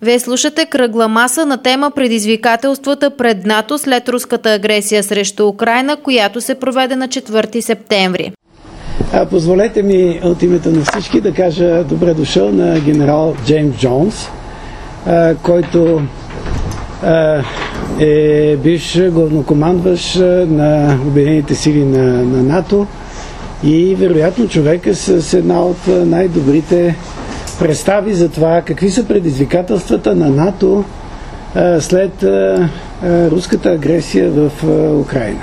Вие слушате кръгла маса на тема предизвикателствата пред НАТО след руската агресия срещу Украйна, която се проведе на 4 септември. Позволете ми от името на всички да кажа добре дошъл на генерал Джеймс Джонс, който е бивш главнокомандващ на Обединените сили на НАТО и вероятно човека с една от най-добрите представи за това какви са предизвикателствата на НАТО след руската агресия в Украйна.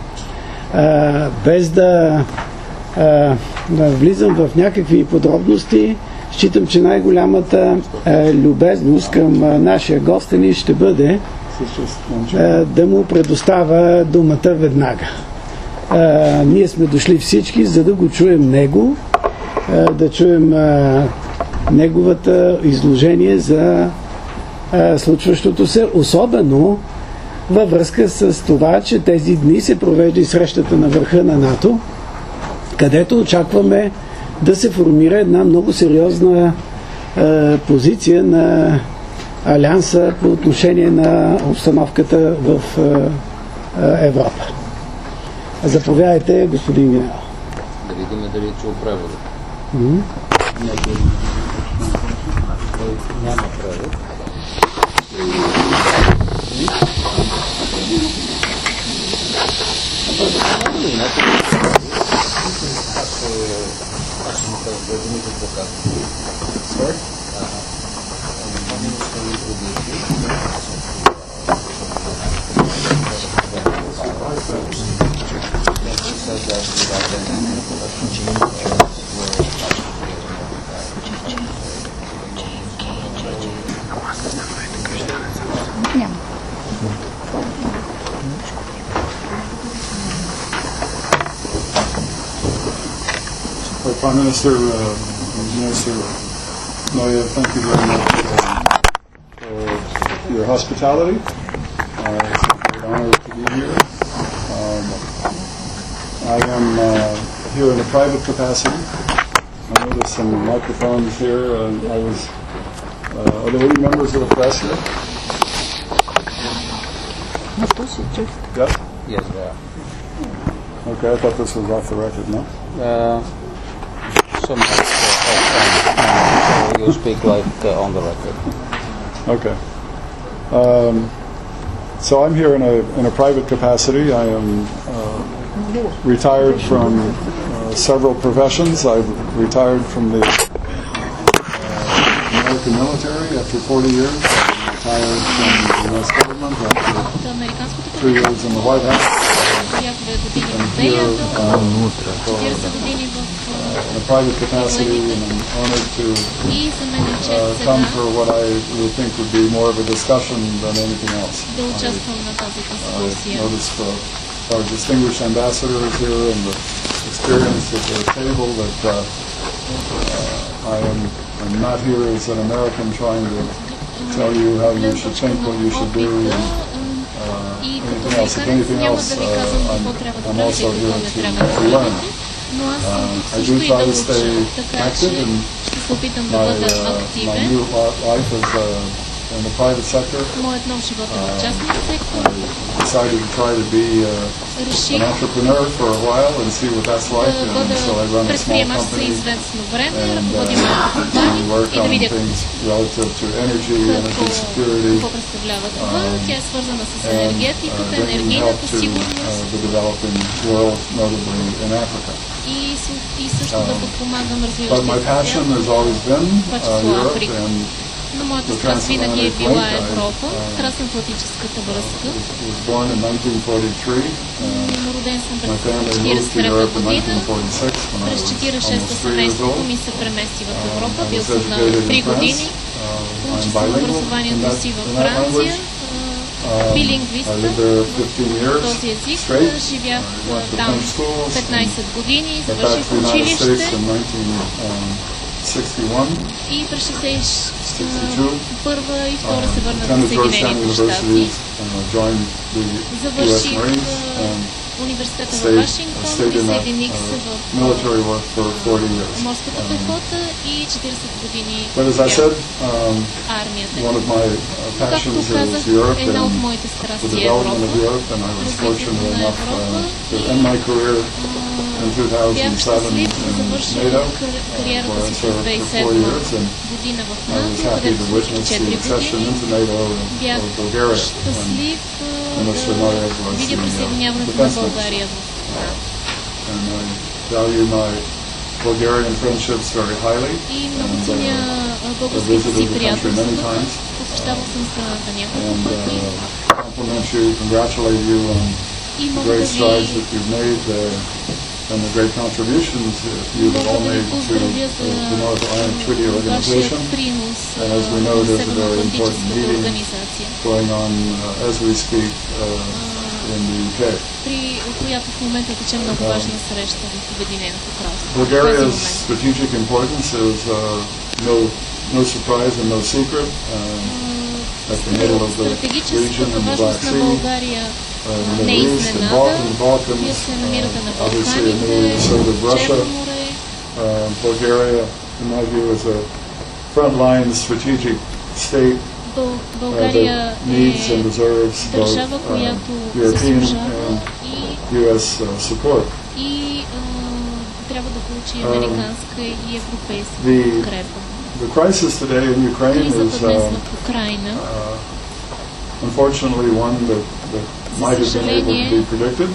Без да влизам в някакви подробности, считам, че най-голямата любезност към нашия гостен ще бъде да му предоставя думата веднага. Ние сме дошли всички, за да го чуем него, да чуем неговата изложение за случващото се, особено във връзка с това, че тези дни се провежда и срещата на върха на НАТО, където очакваме да се формира една много сериозна позиция на Алианса по отношение на обстановката в Европа. Заповядайте, господин генерал. Да видим дали чул превода. Няма превод. Prime Minister, Minister Noya, thank you very much for your hospitality. It's an honor to be here. I am here in a private capacity. I know there's some microphones here. Are there any members of the press here? Yes? Yes, there are. Okay, I thought this was off the record, no? Some you speak like on the record. Okay. So I'm here in a private capacity. I am retired from several professions. I've retired from the American military after 40 years. I retired from the U.S. government after 3 years in the White House. I'm here in a private capacity, and I'm honored to come for what I would think would be more of a discussion than anything else. I noticed our distinguished ambassadors here and the experience at the table that I'm not here as an American trying to tell you how you should think, what you should do, and anything else. If anything else, I'm also here to learn. I do try to stay active in my new life as in the private sector. I decided to try to be an entrepreneur for a while and see what that's like, and so I run a small company and work on things relative to energy security, and bringing help to the developing world, notably in Africa. But my passion has always been Europe and но моята страст винаги е била Европа, трансатлантическата връзка. Роден съм през 1943 година. През 1946 семейството ми се премести в Европа. Бил съм на 3 години. Получих съм образованието си във Франция. Билингвист в този език. Живях там 15 години. Завърших училище. И през 1961 и 2 се върнах в Съединените щати. Завърших университета в stayed Вашингтон, in that присъединих се military work for 40 years. в морската пехота и 40 години But as I said, армията. one of my Както passions казах, is Europe една от and моите the страсти е development of Европа. Europe, and I was Развитието fortunate на enough Европа to end my career in бях 2007 щастлив да in завърша NATO, кариерата where I си през served for 4 2007 years, and година в I was НАТО, happy където to служих witness the 4 accession години. into NATO Бях of Bulgaria. щастлив Minister Noyev was да видя the присъединяването на defense България в НАТО. And I value my Bulgarian friendships very highly. И много ценя I've българските visited си the country приятелства. many times. Посещавал съм страната няколко And пъти compliment you, congratulate you on и the мога great да strides ви that you've made and the great contributions you have all made to the North Atlantic Treaty Organization. вашия принос And as we know, there's a very important Северноатлантическата meeting организация, going on as we speak in the UK. при която в момента тече много важна среща в Обединеното кралство. В този Bulgaria's момент. strategic importance is no surprise and no secret. At the middle of the region Стратегическата in the Black важност на Sea, България in the не е Middle East, in изненада. the Balkans, Вие се намирате на obviously in the Балканите, sort of Russia. Черно море. Bulgaria, in my view, is a frontline strategic state България that needs and е deserves both държава, която European заслужава and U.S. support. и трябва да получи американска и европейска the- подкрепа. The crisis today in Ukraine Кризата is днес в Украйна unfortunately one that might have been able to be predicted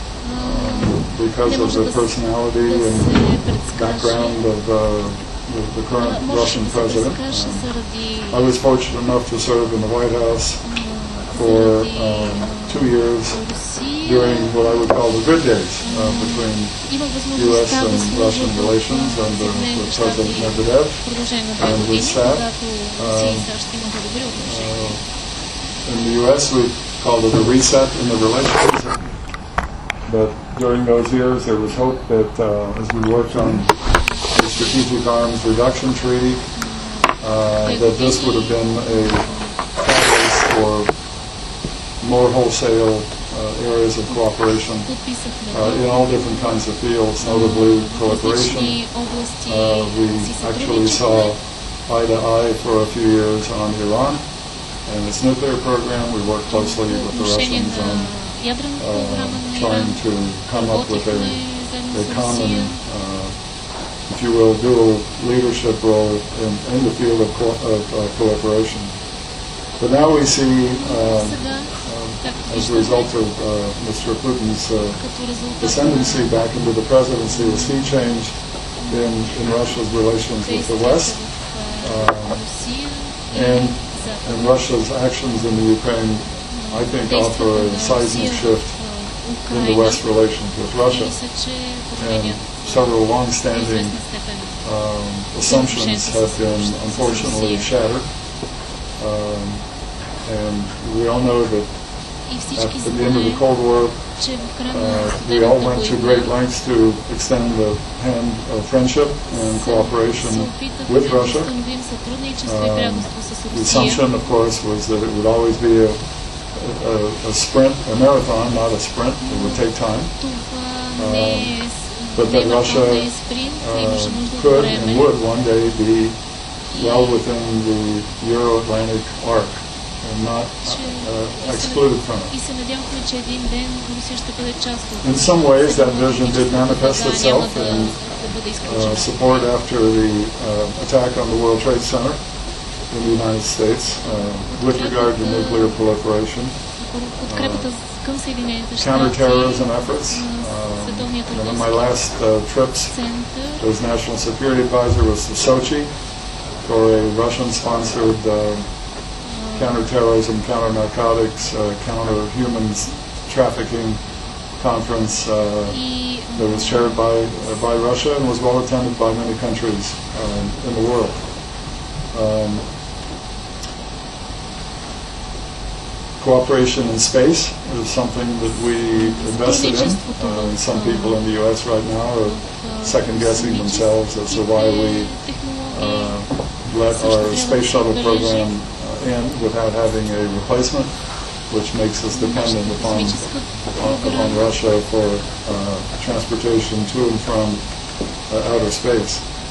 because не of може the да personality се and предскаже. background of the current Можеше Russian да се president. предскаже заради I was fortunate enough to serve in the White House for 2 years Русия. during what I would call the good days between Имах U.S. възможността да and служа Russian relations в under Съединените President щати Medvedev. в продължение на 2 and години, with that, когато Русия и САЩ имаха добри отношения. In the U.S., we called it a reset in the relations. But during those years, there was hope that as we worked on the Strategic Arms Reduction Treaty, that this would have been a catalyst for more wholesale areas of cooperation Подписахме in all different kinds of fields, notably proliferation. различни области We си actually сътрудничество. saw eye to eye for a few years on Iran and its nuclear program. We worked closely with the Отношение Russians на on ядрената програма на Иран. trying to come up with Работихме a заедно с common, Русия. if you will, dual leadership role in the field of proliferation. But now we see, Сега, както as a виждаме, result of Mr. Putin's като резултат ascendancy back into the presidency, a sea change in Russia's relations with the West, Русия and и Запад. and Russia's actions in the Ukraine, I think, offer a seismic shift in the West relations with Russia. Мисля, че And променят several в long-standing известна степен assumptions have been unfortunately shattered. And we all know that и всички at the end of the знаем, Cold War, че в края на we all Студената went to great война lengths to extend the hand of friendship and се cooperation опитахме with да Russia. установим сътрудничество и приятелство с The Русия. assumption, of course, was that it would always be a sprint, a marathon, not a sprint. It would take time. Това не е But that Russia не е спринт, имаше нужда от could and време. would one day be well within the Euro-Atlantic arc and not excluded from И it. се надявахме, че един ден Русия ще бъде част от In some ways, that vision did manifest няма itself да in бъде изключена. support after the attack on the World Trade Center in the United States with regard to nuclear proliferation, Подкрепата към Съединените щати, counterterrorism efforts. Световният One of my last trips център, as National Security Advisor was to Sochi for a Russian-sponsored counterterrorism, counter-narcotics, counter-human trafficking conference и that was chaired by Russia and was well attended by many countries in the world. Cooperation in space is something that we invested in. Some people in the U.S. right now are second-guessing themselves as to why we let our space shuttle program end without having a replacement. which makes us dependent upon Russia for transportation to and from outer space.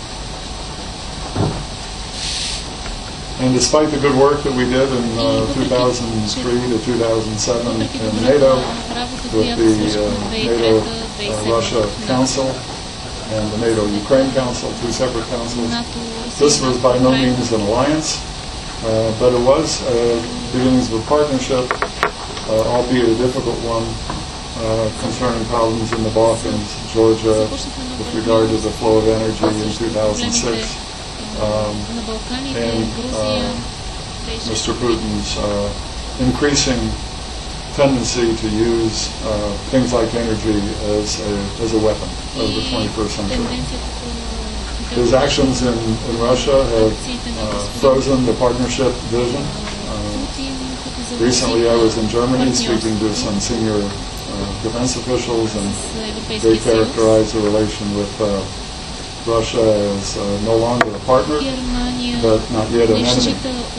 And despite the good work that we did in 2003 to 2007 in NATO, with the NATO-Russia Council and the NATO-Ukraine Council, two separate councils, this was by no means an alliance, but it was beginnings of a partnership, albeit a difficult one, concerning problems in the Balkans, Georgia, with regard to the flow of energy in 2006. And Mr. Putin's increasing tendency to use things like energy as a weapon of the 21st century. His actions in Russia have frozen the partnership vision. Recently I was in Germany speaking to some senior defense officials, and they characterize the relation with Russia as no longer a partner, but not yet an enemy.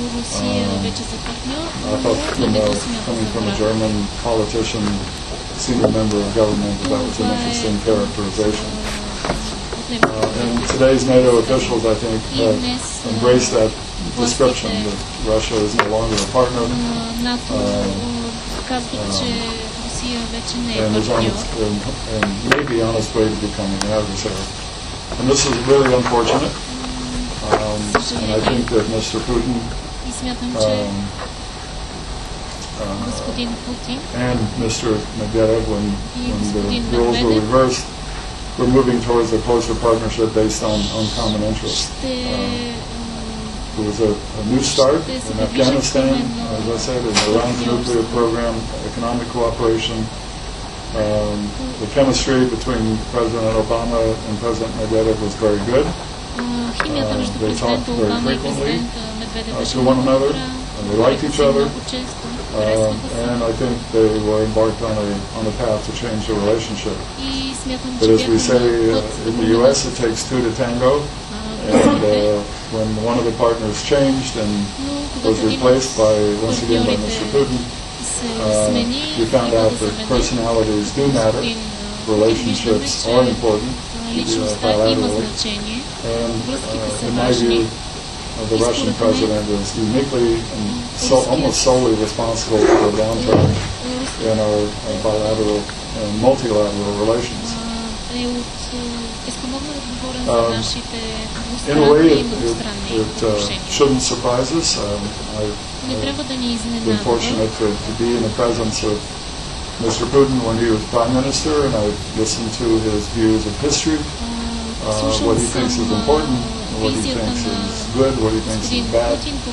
I thought, coming from a German politician, senior member of government, that was an interesting characterization. And today's NATO officials, I think, have embraced that description that Russia is no longer a partner, and may be on its way to becoming an adversary. And this is really unfortunate, and I think that Mr. Putin and Mr. Medvedev, when the roles were reversed, we're moving towards a closer partnership based on common interests. There was a new start in Afghanistan, as I said, in Iran's nuclear program, economic cooperation. The chemistry between President Obama and President Medvedev was very good. They talked very frequently to one another, and they liked each other. And I think they were embarked on a path to change the relationship. But as we say in the U.S., it takes two to tango. And when one of the partners changed and was replaced once again by Mr. Putin, we found out that personalities do matter, relationships are important, bilaterally, and in my view, the Russian president is uniquely and almost solely responsible for the downturn in our bilateral and multilateral relations. In a way, it shouldn't surprise us. I've been fortunate to be in the presence of Mr. Putin when he was Prime Minister, and I've listened to his views of history, what he thinks is important, what he thinks is good, what he thinks is bad.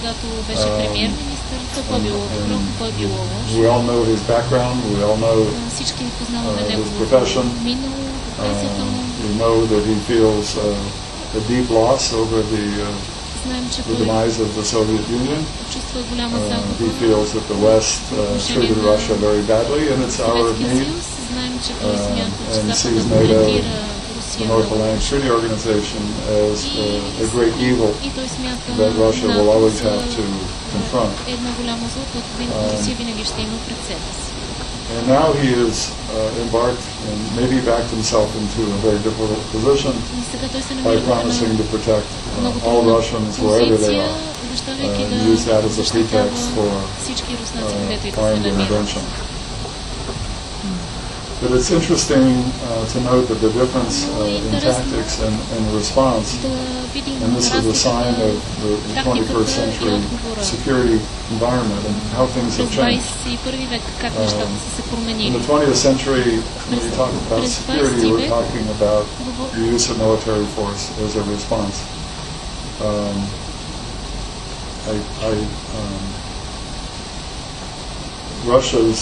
We all know his background, we all know his profession. We know that he feels a deep loss over the demise of the Soviet Union. He feels that the West treated Russia very badly, and it's our need, and sees NATO, the North Atlantic Treaty Organization, as a great evil that Russia will always have to confront. And now he is embarked and maybe backed himself into a very difficult position by promising to protect all Russians wherever they are, and use that as a pretext for armed intervention. But it's interesting to note that the difference in tactics and response, and this is a sign of the 21st century security environment and how things have changed. In the 20th century, when we talk about security, we're talking about the use of military force as a response. Russia's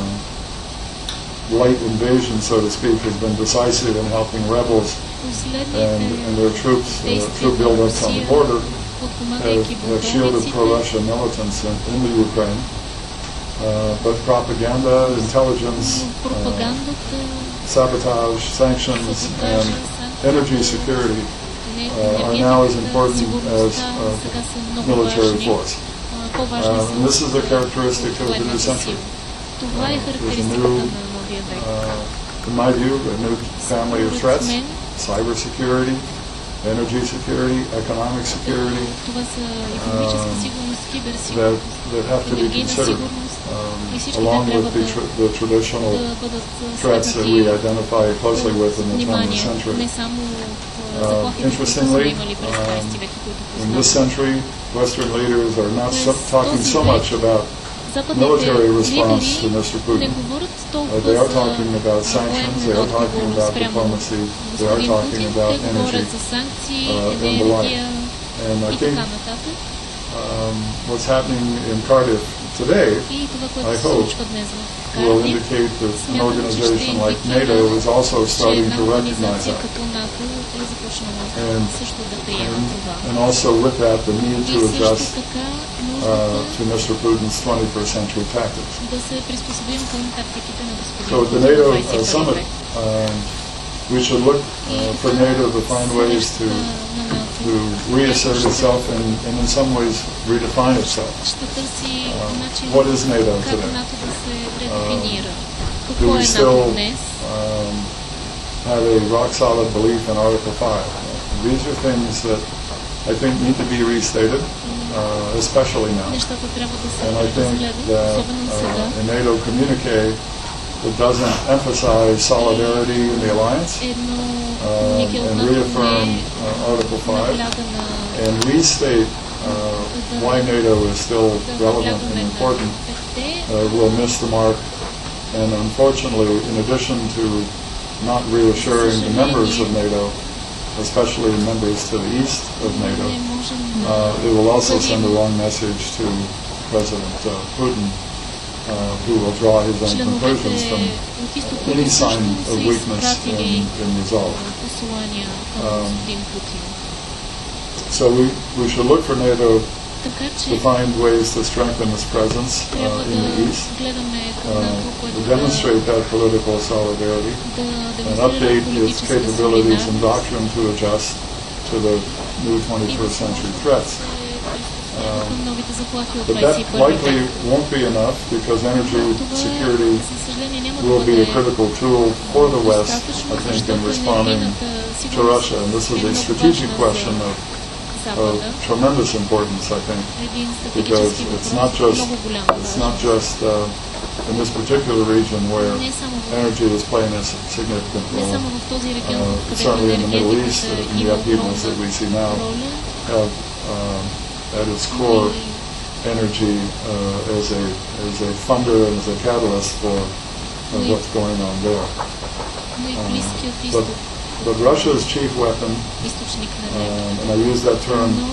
light invasion, so to speak, has been decisive in helping rebels and their troops, troop buildups on the border, have shielded pro-Russian militants in the Ukraine. But propaganda, intelligence, sabotage, sanctions, and energy security are now as important as military force. по-важни са And this is the characteristic of the new century. Това е характеристиката на новия век. In my view, a new family of threats, cybersecurity, energy security, economic security, това са икономическа сигурност, киберсигурност, that have to be енергийна considered, сигурност и всички along те with трябва the traditional да бъдат threats that we identify closely with in the 20th внимание, century. не само заплахите, които са Interestingly, имали през 20 век, които in this познаваме. century, Western leaders are not talking so този much about западните military response to лидери Mr. не Putin. говорят They толкова are за talking about sanctions, they are talking военен about отговор diplomacy, спрямо they are господин talking Путин. about Те energy. говорят за санкции, and the енергия And I и think така нататък. What's happening in Cardiff today И това, I което се hope, случва днес в will Кардиф, indicate that an смятам, че ще organization like индикира, NATO is also че starting една to recognize организация that. като НАТО е започнала And, също да приема това. and also with that, the need И to също adjust така to нуждата Mr. Putin's 21st century tactics. да се приспособим към тактиките на господин So at the Путин NATO в 21 summit, век. we should look for NATO to find ways to reassert itself and in some ways redefine itself. Ще търси начин What is NATO как today? НАТО да се редефинира. Do Какво we е НАТО still днес? have a rock-solid belief in Article 5? These are things that I think need to be restated, especially now. Нещата трябва да се And I think разгледат, that особено сега. in NATO communique, it doesn't emphasize solidarity in the alliance Едно комунике от and НАТО reaffirm не Article 5 набляга на and restate why NATO is still relevant and наблягаме important. на петте. Will miss the mark. And unfortunately, in addition to not reassuring the members of NATO, especially members to the east of NATO, Не можем it will also send the wrong message to President Putin, who will draw his own conclusions членовете from от изтока any също sign са of weakness изпратили in resolve. послания към господин Путин. So we should look for NATO Така to че find ways to strengthen its presence трябва in the да east, гледаме към НАТО, to което demonstrate that political solidarity, да and демонстрира update its политическа capabilities and солидарност doctrine to adjust to the new 21st century threats. към новите заплахи от But that 21 likely век. won't be enough because energy Това, security за съжаление, няма да will be a бъде critical tool for the West, достатъчно, I think, in защото responding енергийната to сигурност Russia. And this is е a много strategic важна question за of Запада. tremendous importance, I think, Един because стратегически it's not въпрос, just много голям it's въпрос. not just in this particular region where Не само в energy is playing a significant Не role. само в този регион, където Certainly in the Middle East, енергетиката in the има upheavals that we see now, роля, have at its core energy as a funder and as a catalyst for what's going on there. но и Близкият But, изток, but Russia's chief weapon, източник на енергия. and I use that term Но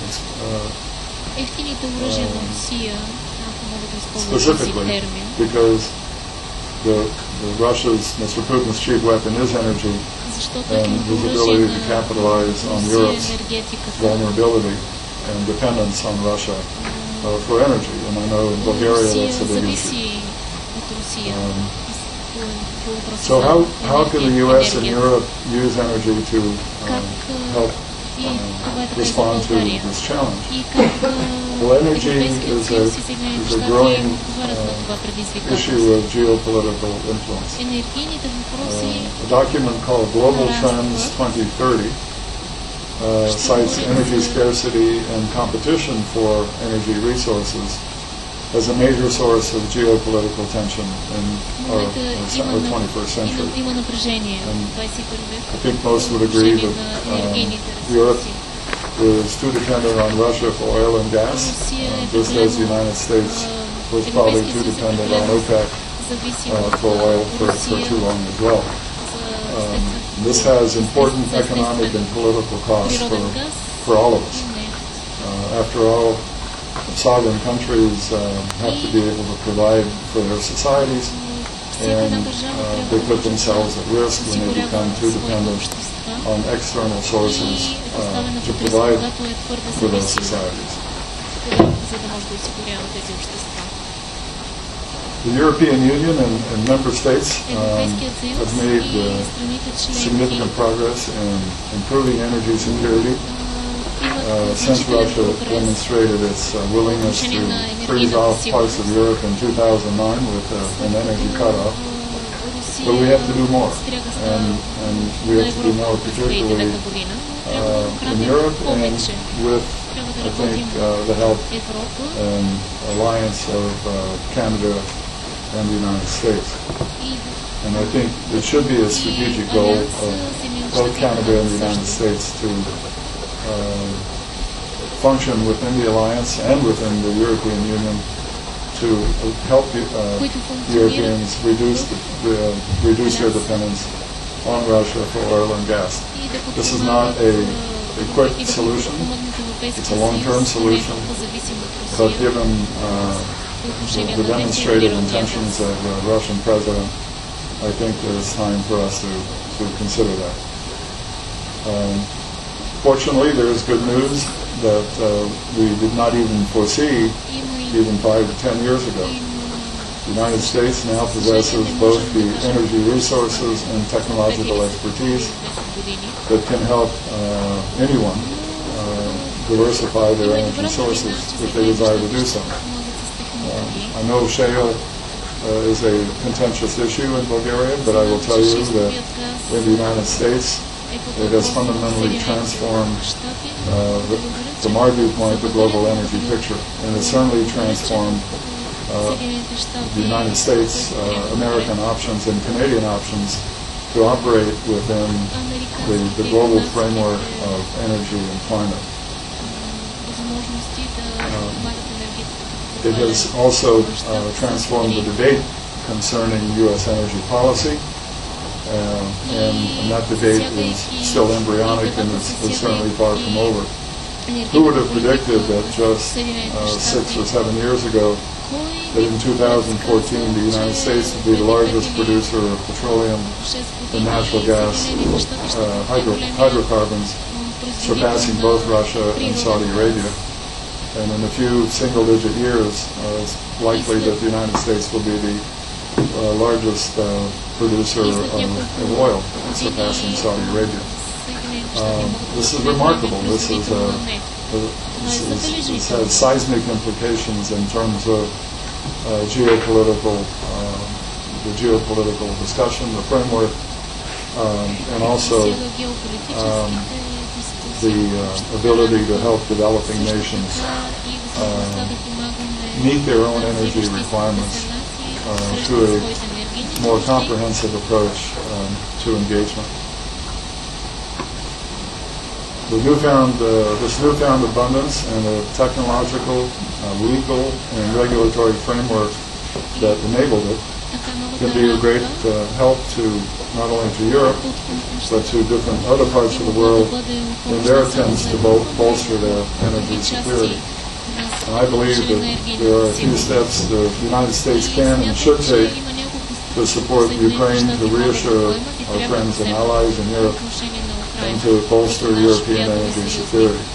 ефтините оръжия на Русия, ако мога да използвам този specifically термин, because the Russia's, Mr. Putin's chief weapon is energy защото and ефтините his оръжия ability to на capitalize on Русия Europe's е енергетиката. vulnerability and dependence on Russia for energy. And I know in Bulgaria Русия that's a big issue. зависи от Русия. по въпроса So за how can the U.S. and енергията. Europe use energy to Как help и това е така и за respond to България. this challenge? И как Well, energy Европейският is съюз и Съединените a щати growing отговарят на това issue предизвикателство. of geopolitical influence. Енергийните въпроси A document called Global Trends 2030 cites energy scarcity and competition for energy resources as a major source of geopolitical tension in в our момента 21st century. има напрежение в 21 век. I think most would agree Отношение that на енергийните Europe ресурси. is too dependent on Russia for oil and gas, Русия е just as the United States was probably too dependent on OPEC зависим for oil for Русия too long as well. за This has important economic and political costs природен газ for all of us. и нефт. After all, sovereign countries have to be able to provide for their societies, Всяка една and държава they трябва put да themselves at risk when they осигурява become too своите dependent общества on external sources и е поставена to под риск, provide когато е твърде for their зависима, societies. за да може да осигурява тези общества. The European Union and member states Европейският съюз have made и страните членки significant progress in improving energy security since Russia demonstrated its willingness to freeze off parts of Europe in 2009 with an energy cutoff. But we have to do more, and we have to do more particularly in Europe and with, I think, the help and alliance of Canada and the United States. And I think it should be a strategic goal of both Canada and the United States to function within the alliance and within the European Union to help Europeans reduce their dependence on Russia for oil and gas. This is not a quick solution. It's a long-term solution, but given the demonstrated intentions of the Russian president, I think there's time for us to consider that. Fortunately, there is good news that we did not even foresee even 5 to 10 years ago. The United States now possesses both the energy resources and technological expertise that can help anyone diversify their energy sources if they desire to do so. I know shale is a contentious issue in Bulgaria, but I will tell you that in the United States, it has fundamentally transformed, from our viewpoint, the global energy picture, and it certainly transformed the United States, American options, and Canadian options to operate within the global framework of energy and climate. It has also transformed the debate concerning U.S. energy policy, and that debate is still embryonic and is certainly far from over. Who would have predicted that just 6 or 7 years ago that in 2014 the United States would be the largest producer of petroleum and natural gas, hydrocarbons, surpassing both Russia and Saudi Arabia. And in a few single-digit years, it's likely that the United States will be the largest producer of oil, surpassing Saudi Arabia. This is remarkable. This has seismic implications in terms of the geopolitical discussion, the framework, and also the ability to help developing nations meet their own energy requirements through a more comprehensive approach to engagement. This newfound abundance and the technological, legal, and regulatory framework that enabled it can be a great help to not only to Europe, but to different other parts of the world in their attempts to bolster their energy security. And I believe that there are a few steps the United States can and should take to support Ukraine, to reassure our friends and allies in Europe, and to bolster European energy security.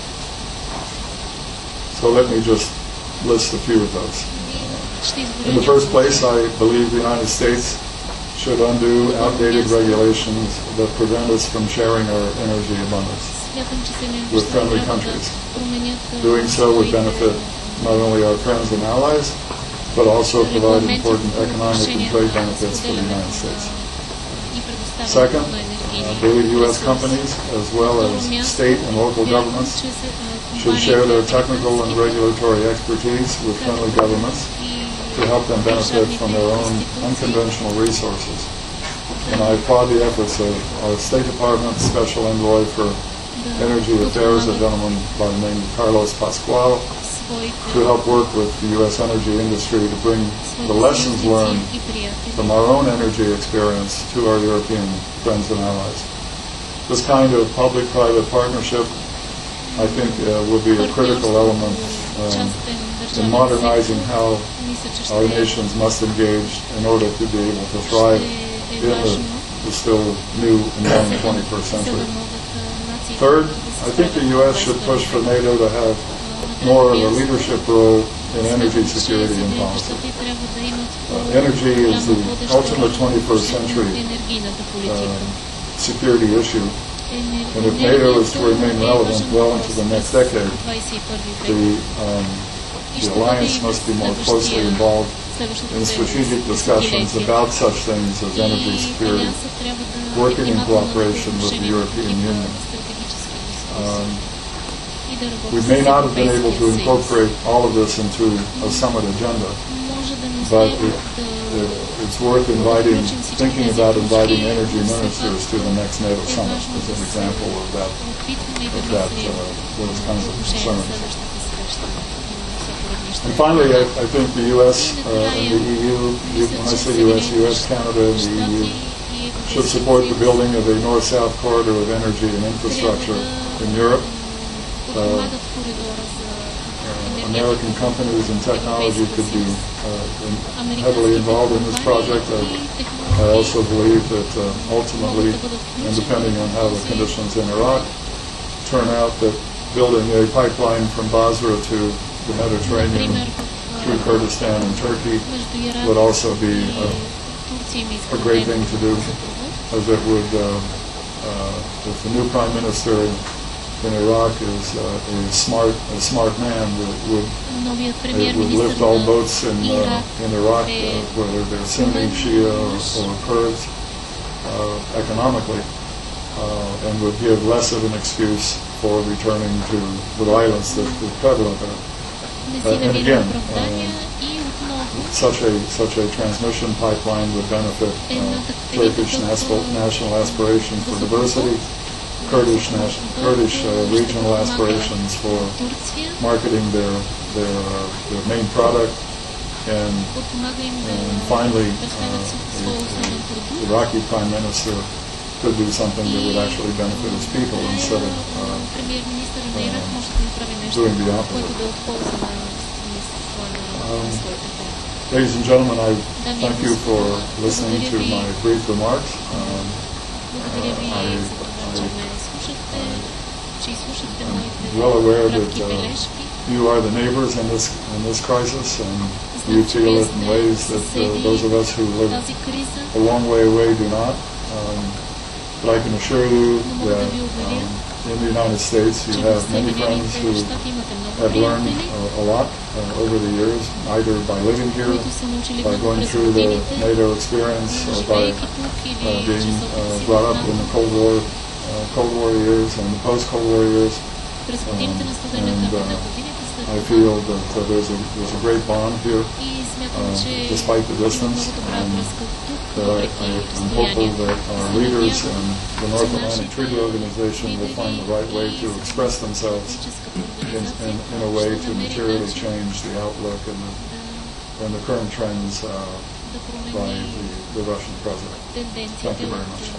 So let me just list a few of those. In the first place, I believe the United States should undo outdated regulations that prevent us from sharing our energy abundance with friendly countries. Doing so would benefit not only our friends and allies, but also provide important economic and trade benefits for the United States. Second, I believe U.S. companies, as well as state and local governments, should share their technical and regulatory expertise with friendly governments to help them benefit from their own unconventional resources. And I applaud the efforts of our State Department Special Envoy for Energy Affairs, a gentleman by the name of Carlos Pascual, to help work with the U.S. energy industry to bring the lessons learned from our own energy experience to our European friends and allies. This kind of public-private partnership, I think, will be a critical element in modernizing how our nations must engage in order to be able to thrive in the still new and young 21st century. Third, I think the U.S. should push for NATO to have more of a leadership role in energy security and policy. Energy is the ultimate 21st century security issue, And if NATO is to remain relevant well into the next decade, the alliance must be more closely involved in strategic discussions about such things as energy security, working in cooperation with the European Union. We may not have been able to incorporate all of this into a summit agenda, but it's worth thinking about inviting energy ministers to the next NATO summit as an example of those kinds of concerns. And finally, I think the U.S. and the EU, when I say U.S., Canada, and the EU, should support the building of a north-south corridor of energy and infrastructure in Europe. American companies and technology could be heavily involved in this project. I also believe that ultimately, and depending on how the conditions in Iraq turn out, that building a pipeline from Basra to the Mediterranean through Kurdistan and Turkey would also be a great thing to do, as it would, if the new Prime Minister in Iraq is a smart man, would lift all boats in Iraq, whether they're Sunni, Shia, or Kurds, economically, and would give less of an excuse for returning to the violence that prevalent there. And again, such a transmission pipeline would benefit Turkish national aspirations for diversity, Kurdish regional aspirations for marketing their main product, and finally, the Iraqi Prime Minister could do something that would actually benefit its people instead of doing the opposite. Ladies and gentlemen, I thank you for listening to my brief remarks. I'm well aware that you are the neighbors in this crisis, and you feel it in ways that those of us who live a long way away do not. But I can assure you that in the United States you have many friends who have learned a lot over the years, either by living here, by going through the NATO experience, or by being brought up in the Cold War years and the post-Cold War years. I feel that there's a great bond here, despite the distance, and that I'm hopeful that our leaders and the North Atlantic Treaty Organization will find the right way to express themselves in a way to materially change the outlook and the current trends by the Russian president. Thank you very much.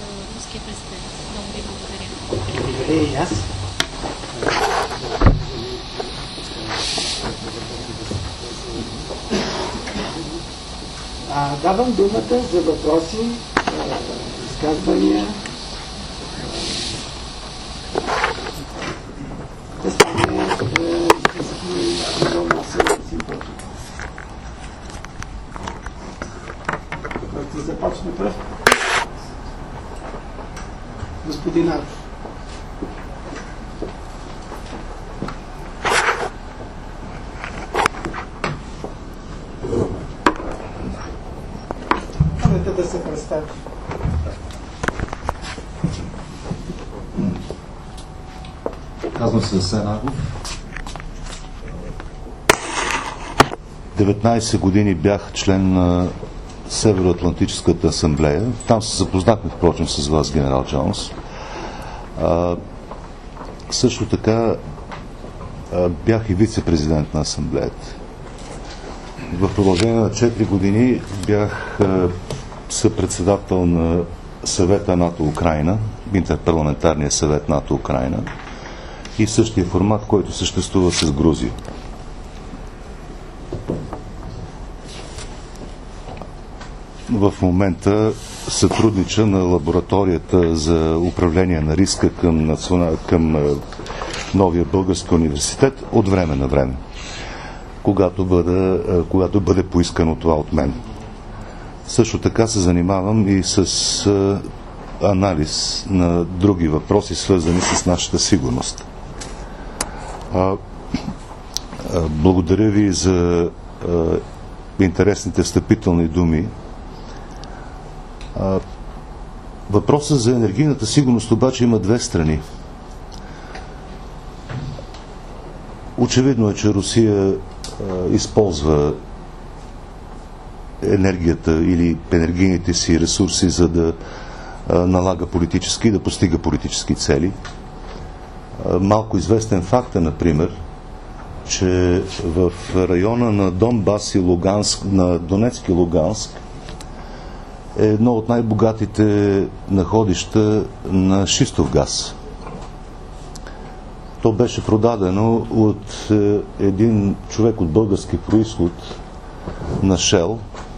Yes. Давам думата за въпроси, изказвания. Да стане симпозиум. Който започне пръв. Господин Аров. Да се представи. Казвам се Асен Агов. 19 години бях член на Североатлантическата асамблея. Там се запознахме, впрочем, с вас, генерал Джонс. Също така бях и вице-президент на асамблеята. В продължение на 4 години бях съпредседател на съвета НАТО-Украина, интерпарламентарния съвет НАТО-Украина, и същия формат, който съществува с Грузия. В момента сътруднича на лабораторията за управление на риска към Новия български университет от време на време, когато бъде поискано това от мен. Също така се занимавам и с анализ на други въпроси, свързани с нашата сигурност. Благодаря ви за интересните встъпителни думи. Въпросът за енергийната сигурност обаче има две страни. Очевидно е, че Русия използва енергията или енергийните си ресурси, за да налага политически и да постига политически цели. Малко известен факт е, например, че в района на Донбас и Луганск, на Донецк и Луганск, е едно от най-богатите находища на шистов газ. То беше продадено от един човек от български произход на Shell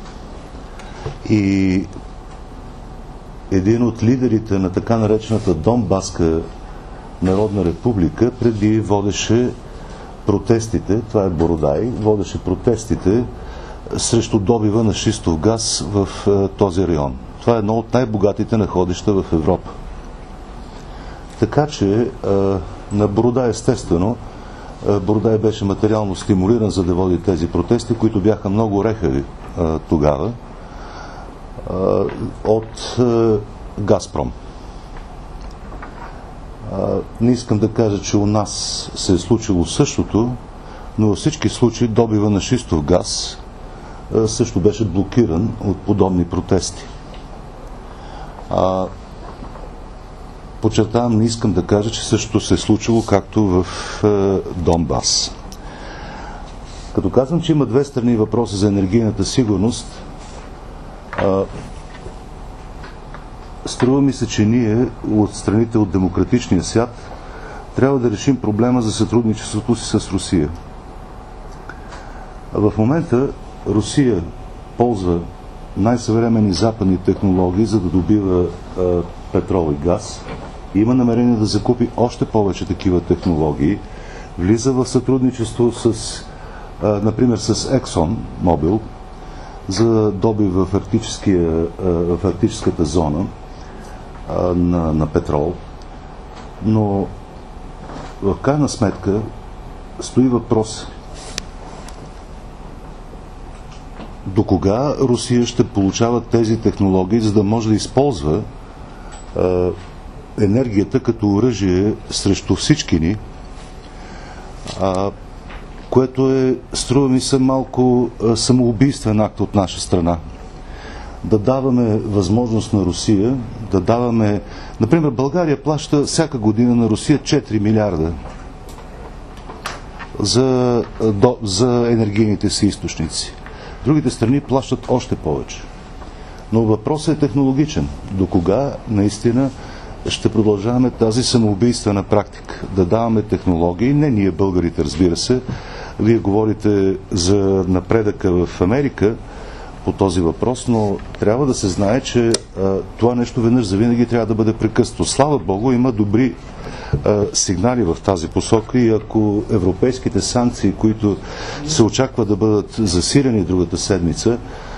и един от лидерите на така наречената Донбаска народна република преди водеше протестите, това е Бородай, водеше протестите срещу добива на шистов газ в този район. Това е едно от най-богатите находища в Европа. Така че на Бородай, естествено, Бородай беше материално стимулиран, за да води тези протести, които бяха много орехави тогава от Газпром. Не искам да кажа, че у нас се е случило същото, но във всички случаи добива на шистов газ също беше блокиран от подобни протести. Подчертавам, не искам да кажа, че същото се е случило както в Донбас. Като казвам, че има две страни въпроса за енергийната сигурност, струва ми се, че ние от страните от демократичния свят трябва да решим проблема за сътрудничеството си с Русия. В момента Русия ползва най-съвременни западни технологии, за да добива петрол и газ. Има намерение да закупи още повече такива технологии. Влиза в сътрудничество с, например, с Exxon Mobil за добив в арктическата зона на петрол. Но в крайна сметка стои въпрос: до кога Русия ще получава тези технологии, за да може да използва енергията като оръжие срещу всички ни, което е, струва ми се, малко самоубийствен акт от наша страна. Да даваме възможност на Русия, да даваме... Например, България плаща всяка година на Русия 4 милиарда за енергийните си източници. Другите страни плащат още повече. Но въпросът е технологичен. До кога наистина ще продължаваме тази самоубийствена практика? Да даваме технологии, не ние българите, разбира се. Вие говорите за напредъка в Америка по този въпрос, но трябва да се знае, че това нещо веднъж завинаги трябва да бъде прекъснато. Слава Богу, има добри сигнали в тази посока и ако европейските санкции, които се очаква да бъдат засилени другата седмица,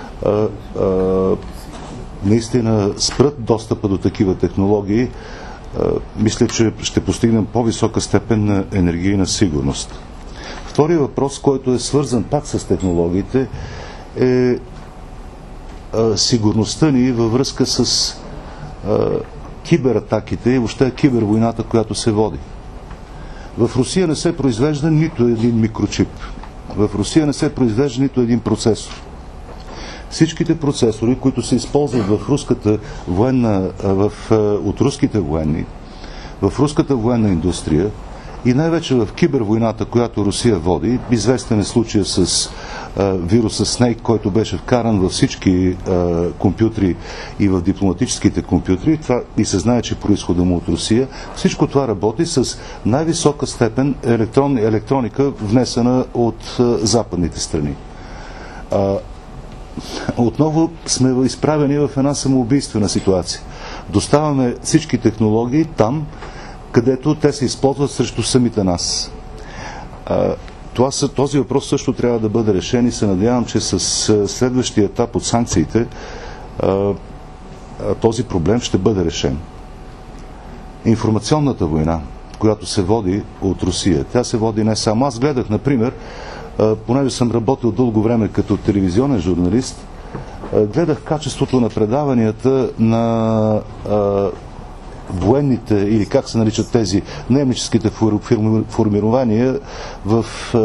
наистина спрат достъпа до такива технологии, мисля, че ще постигнем по-висока степен на енергийна сигурност. Втори въпрос, който е свързан пак с технологиите, е сигурността ни във връзка с кибератаките и въобще кибервойната, която се води. В Русия не се произвежда нито един микрочип. В Русия не се произвежда нито един процесор. Всичките процесори, които се използват в руската военна, от руските военни, в руската военна индустрия и най-вече в кибервойната, която Русия води, известен е случая с вируса Snake, който беше вкаран във всички компютри и в дипломатическите компютри, и се знае, че произхода му от Русия. Всичко това работи с най-висока степен електроника, внесена от западните страни. Отново сме изправени в една самоубийствена ситуация. Доставяме всички технологии там, където те се използват срещу самите нас. Този въпрос също трябва да бъде решен и се надявам, че с следващия етап от санкциите този проблем ще бъде решен. Информационната война, която се води от Русия, тя се води не само. Аз гледах, например, понеже съм работил дълго време като телевизионен журналист, гледах качеството на предаванията на военните, или как се наричат тези немническите формирования в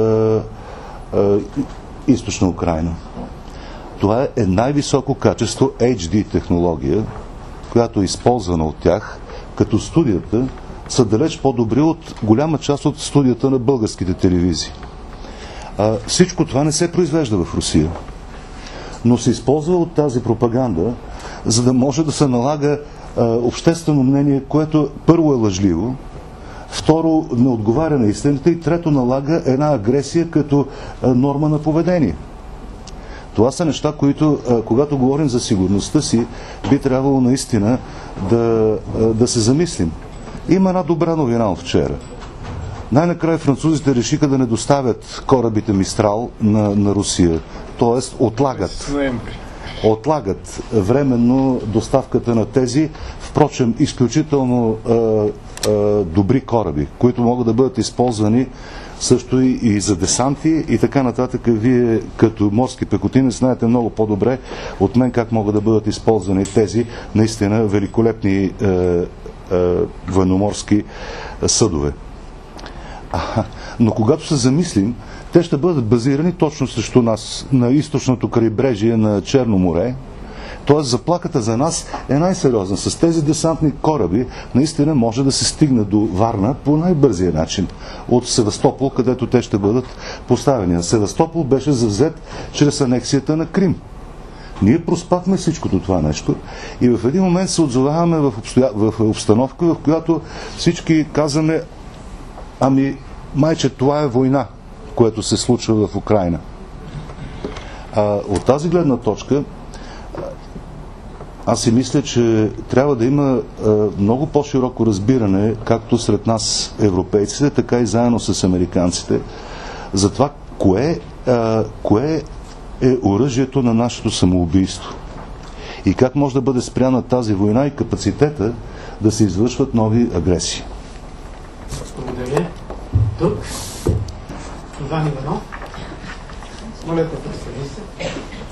източна Украйна. Това е най-високо качество HD технология, която е използвана от тях, като студията са далеч по-добри от голяма част от студията на българските телевизии. Всичко това не се произвежда в Русия, но се използва от тази пропаганда, за да може да се налага обществено мнение, което първо е лъжливо, второ не отговаря на истината и трето налага една агресия като норма на поведение. Това са неща, които, когато говорим за сигурността си, би трябвало наистина да се замислим. Има една добра новина от вчера. Най-накрая французите решиха да не доставят корабите Мистрал на Русия. Тоест отлагат временно доставката на тези, впрочем, изключително добри кораби, които могат да бъдат използвани също и за десанти и така нататък. Вие като морски пехотинец знаете много по-добре от мен как могат да бъдат използвани тези наистина великолепни военноморски съдове. Но когато се замислим, те ще бъдат базирани точно срещу нас на източното крайбрежие на Черно море. Тоест заплахата за нас е най-сериозна. С тези десантни кораби наистина може да се стигне до Варна по най-бързия начин от Севастопол, където те ще бъдат поставени. Севастопол беше завзет чрез анексията на Крим. Ние проспахме всичкото това нещо и в един момент се отзоваваме в обстановка, в която всички казваме: ами, майче, това е война, което се случва в Украйна. От тази гледна точка аз си мисля, че трябва да има много по-широко разбиране, както сред нас европейците, така и заедно с американците, за това кое е оръжието на нашето самоубийство и как може да бъде спряна тази война и капацитета да се извършват нови агресии. Благодаря. Тук Иван Иванов. Моля да представи се.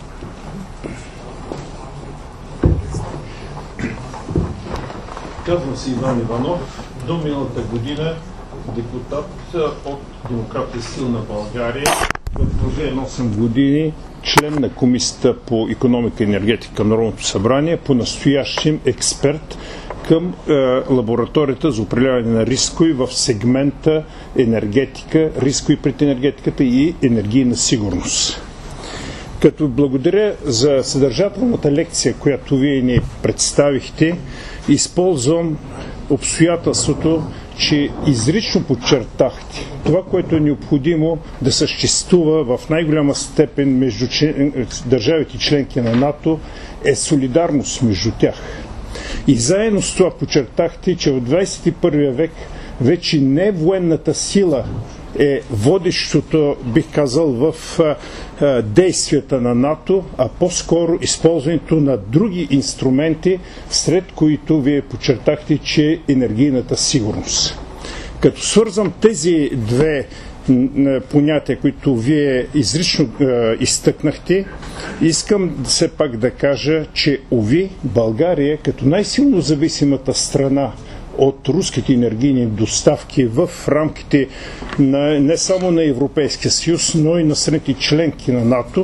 Казвам се Иван Иванов. До миналата година депутат от Демократия Силна България. В продължение на 8 години член на Комисията по икономика и енергетика на Народното събрание, по настоящем експерт към лабораторията за управляване на рискови в сегмента енергетика, рискови пред енергетиката и енергийна сигурност. Като благодаря за съдържателната лекция, която вие ни представихте, използвам обстоятелството, че изрично подчертахте това, което е необходимо да съществува в най-голяма степен между държавите членки на НАТО, е солидарност между тях. И заедно с това подчертахте, че в 21 век вече не военната сила е водещото, бих казал, в действията на НАТО, а по-скоро използването на други инструменти, сред които вие подчертахте, че е енергийната сигурност. Като свързвам тези две понятия, които вие изрично изтъкнахте, искам все пак да кажа, че уви България като най-силно зависимата страна от руските енергийни доставки в рамките не само на Европейския съюз, но и на страните членки на НАТО,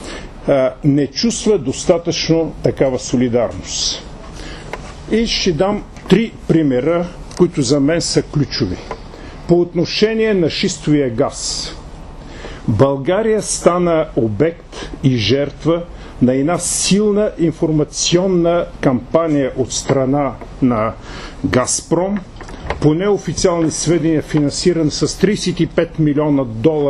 не чувства достатъчно такава солидарност. И ще дам 3 примера, които за мен са ключови. По отношение на шистовия газ. България стана обект и жертва на една силна информационна кампания от страна на Газпром, по неофициални сведения финансиран с $35 милиона,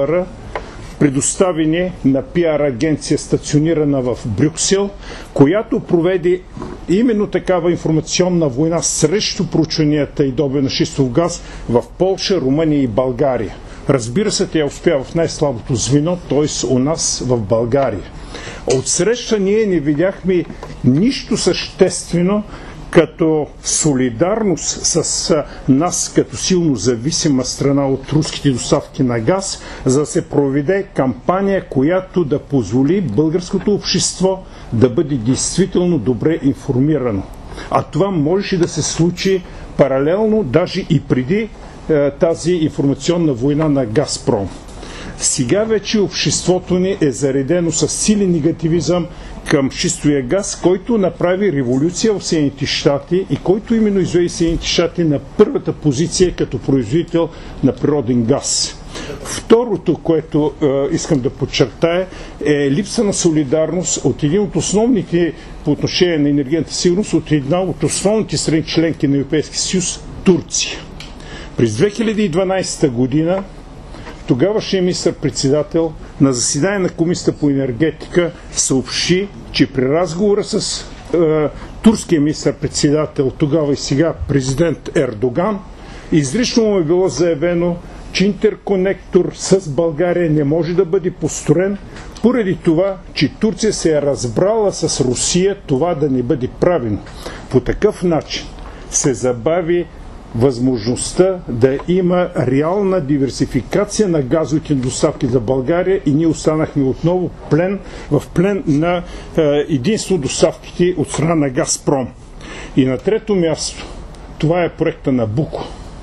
предоставени на пиар агенция, стационирана в Брюксел, която проведе именно такава информационна война срещу проучванията и добива на шистов газ в Полша, Румъния и България. Разбира се, тя успя в най-слабото звено, т.е. у нас в България. Отсреща ние не видяхме нищо съществено като солидарност с нас, като силно зависима страна от руските доставки на газ, за да се проведе кампания, която да позволи българското общество да бъде действително добре информирано. А това можеше да се случи паралелно, даже и преди тази информационна война на Газпром. Сега вече обществото ни е заредено с силен негативизъм към шистовия газ, който направи революция в Съединените щати и който именно изведе Съединените щати на първата позиция като производител на природен газ. Второто, което искам да подчертая, е липса на солидарност от един от основните по отношение на енергийната сигурност, от една от основните страни членки на Европейския съюз, Турция. През 2012 година тогавашният министър-председател на заседание на Комисията по енергетика съобщи, че при разговора с турския министър-председател, тогава и сега президент Ердоган, изрично му е било заявено, че интерконектор с България не може да бъде построен, поради това, че Турция се е разбрала с Русия това да не бъде правено. По такъв начин се забави възможността да има реална диверсификация на газовите доставки за България и ние останахме отново в плен на единство доставките от страна на Газпром. И на трето място, това е проекта Набуко.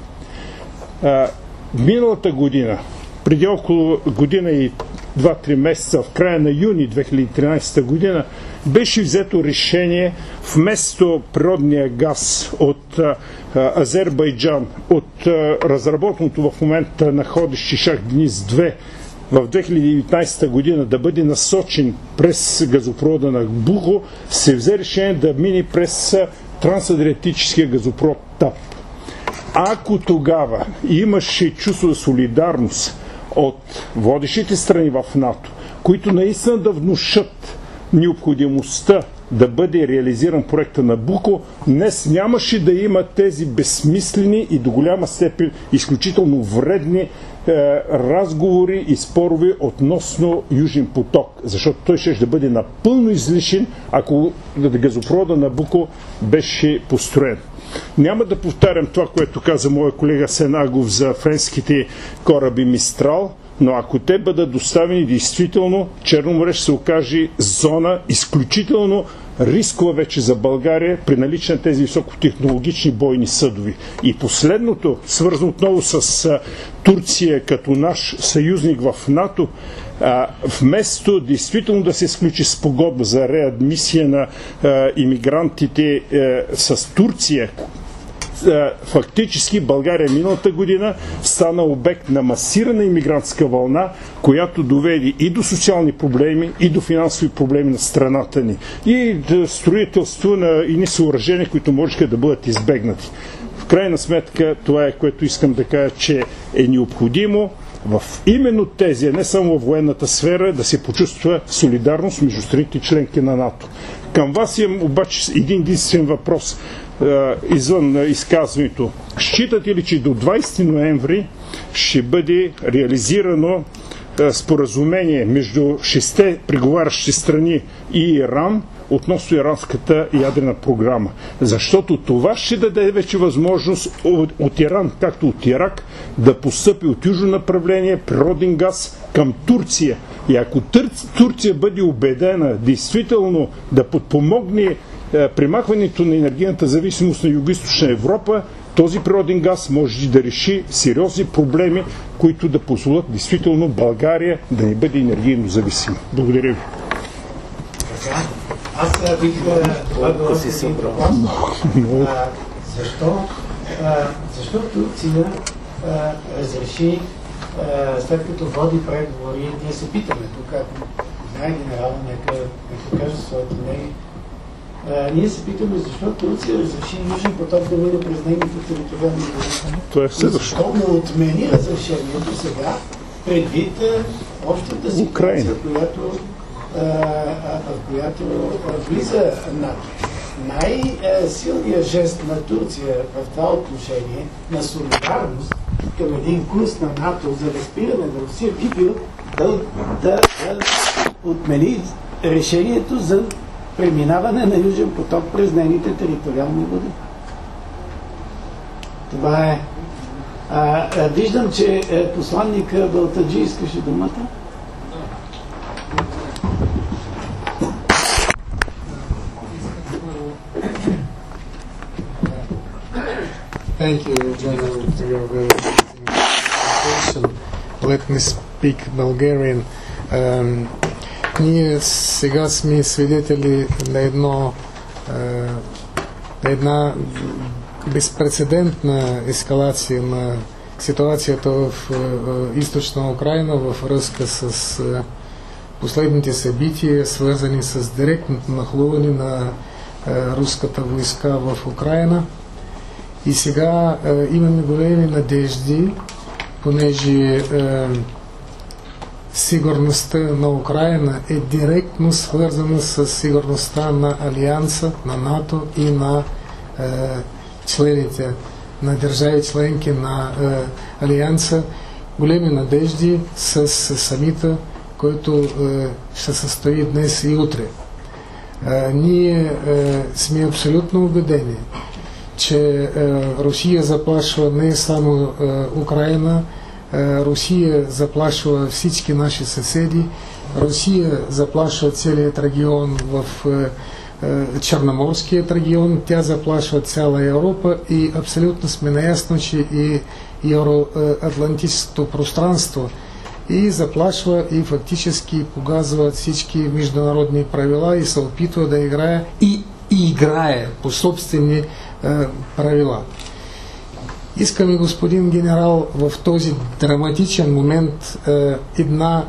Миналата година, преди около година и 2-3 месеца, в края на юни 2013 година, беше взето решение вместо природния газ от Азербайджан, от разработеното в момента находище Шах Дениз 2 в 2019 година да бъде насочен през газопровода на Набуко, се взе решение да мине през трансадриатическия газопровод ТАП. Ако тогава имаше чувство за солидарност от водещите страни в НАТО, които наистина да внушат необходимостта да бъде реализиран проекта Набуко, днес нямаше да има тези безсмислени и до голяма степен изключително вредни разговори и спорове относно Южен поток, защото той ще да бъде напълно излишен, ако газопровода Набуко беше построен. Няма да повтарям това, което каза моя колега Сенагов за френските кораби Мистрал, но ако те бъдат доставени, действително Черно море ще се окаже зона изключително рискова вече за България при наличие на тези високотехнологични бойни съдови. И последното, свързано отново с Турция като наш съюзник в НАТО, вместо действително да се сключи спогодба за реадмисия на имигрантите с Турция, фактически България миналата година стана обект на масирана имигрантска вълна, която доведе и до социални проблеми, и до финансови проблеми на страната ни. И до строителство на едни съоръжения, които можеха да бъдат избегнати. В крайна сметка това е, което искам да кажа, че е необходимо в именно тези, не само в военната сфера, да се почувства солидарност между страните членки на НАТО. Към вас имам обаче един единствен въпрос извън изказването. Считате ли, че до 20 ноември ще бъде реализирано споразумение между 6 преговарящи страни и Иран относно иранската ядрена програма? Защото това ще даде вече възможност от Иран, както от Ирак, да постъпи от южно направление природен газ към Турция. И ако Турция бъде убедена действително да подпомогне премахването на енергийната зависимост на Югоизточна Европа, този природен газ може да реши сериозни проблеми, които да позволят действително България да не бъде енергийно зависима. Благодаря ви. Аз бих добавил един въпрос. Защо Турция разреши, след като води преговори, ние се питаме тук, ако знае генерала, нека каже своето мнение. Ние се питаме защо Турция разреши Южен поток да мине през нейните териториални води. Защо не отмени разрешението сега, предвид общата ситуация, в която влиза НАТО. Най-силният жест на Турция в това отношение на солидарност към един курс на НАТО за възпиране на Русия би бил да отмени решението за преминаване на Южен поток през нейните териториални води. Това е. Виждам, че посланник Балтаджи искаше думата. Thank you, General, for your very interesting presentation. Let me speak Bulgarian. Ние сега сме свидетели на една безпрецедентна ескалация на ситуацията в източна Украина във връзка с последните събития, свързани с директното нахлуване на руската войска в Украина. И сега имаме големи надежди, понеже сигурността на Украина е директно свързана с сигурността на Алианса, на НАТО и на члените, на държави членки на Алианса. Големи надежди с самита, който ще състои днес и утре. Ние сме абсолютно убедени, че Русия заплашва не само Украина, Русия заплашва всички наши съседи, Русия заплашва целият регион в Черноморският регион, тя заплашва цяла Европа и абсолютно сме наясно, че и евроатлантическото пространство и заплашва и фактически погазва всички международни правила и се опитва да играе и играе по собствени правила. Искаме, господин генерал, в този драматичен момент една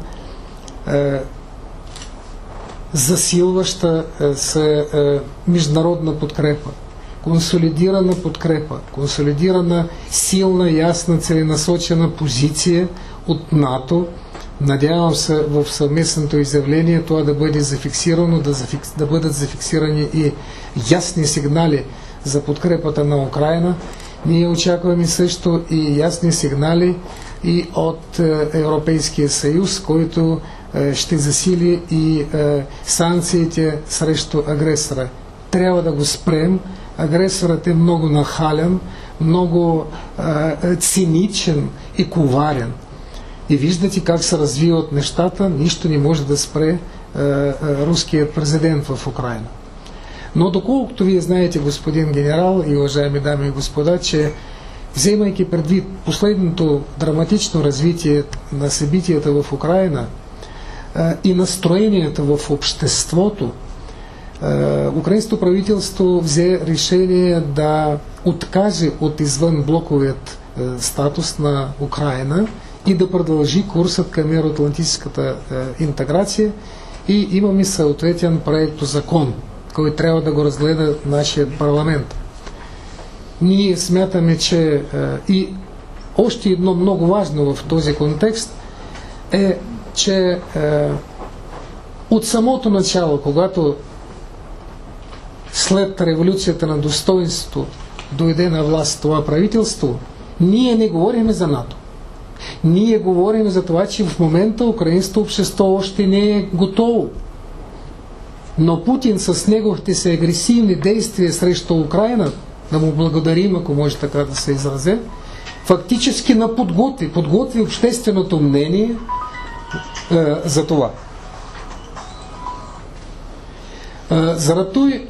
засилваща се международна подкрепа, консолидирана, силна, ясна, целенасочена позиция от НАТО. Надявам се в съвместното изявление това да бъде зафиксирано, да бъдат зафиксирани и ясни сигнали за подкрепата на Украина. Ние очакваме също и ясни сигнали и от Европейския съюз, който ще засили и санкциите срещу агресора. Трябва да го спрем. Агресорът е много нахален, много циничен и коварен. И виждате как се развиват нещата, нищо не може да спре руският президент в Украина. Но доколкото вие знаете, господин генерал и уважаеми дами и господа, че вземайки предвид последното драматично развитие на събитията в Украина и настроенията в обществото, украинското правителство взе решение да откаже от извън блоковият статус на Украина и да продължи курсът към евроатлантическата интеграция и имаме съответен проект закон, който трябва да го разгледа нашия парламент. Ние смятаме, че и още едно много важно в този контекст е, че от самото начало, когато след революцията на достоинството дойде на власт това правителство, ние не говорим за НАТО. Ние говорим за това, че в момента украинското общество още не е готово. Но Путин с неговите си агресивни действия срещу Украина, да му благодарим, ако може така да се изразе, фактически подготви общественото мнение за това. Заради той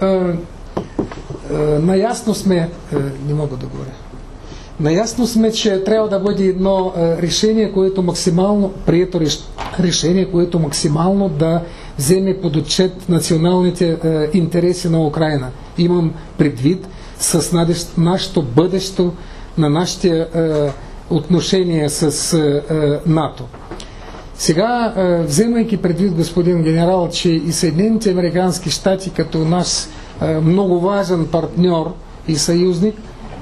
наясно сме, не мога да говоря, наясно сме, че трябва да бъде едно решение, което максимално, прието решение, което максимално да вземе под отчет националните интереси на Украина. Имам предвид с нашето бъдеще, на нашите отношения с НАТО. Сега, вземайки предвид, господин генерал, че и Съединените американски щати като наш много важен партньор и съюзник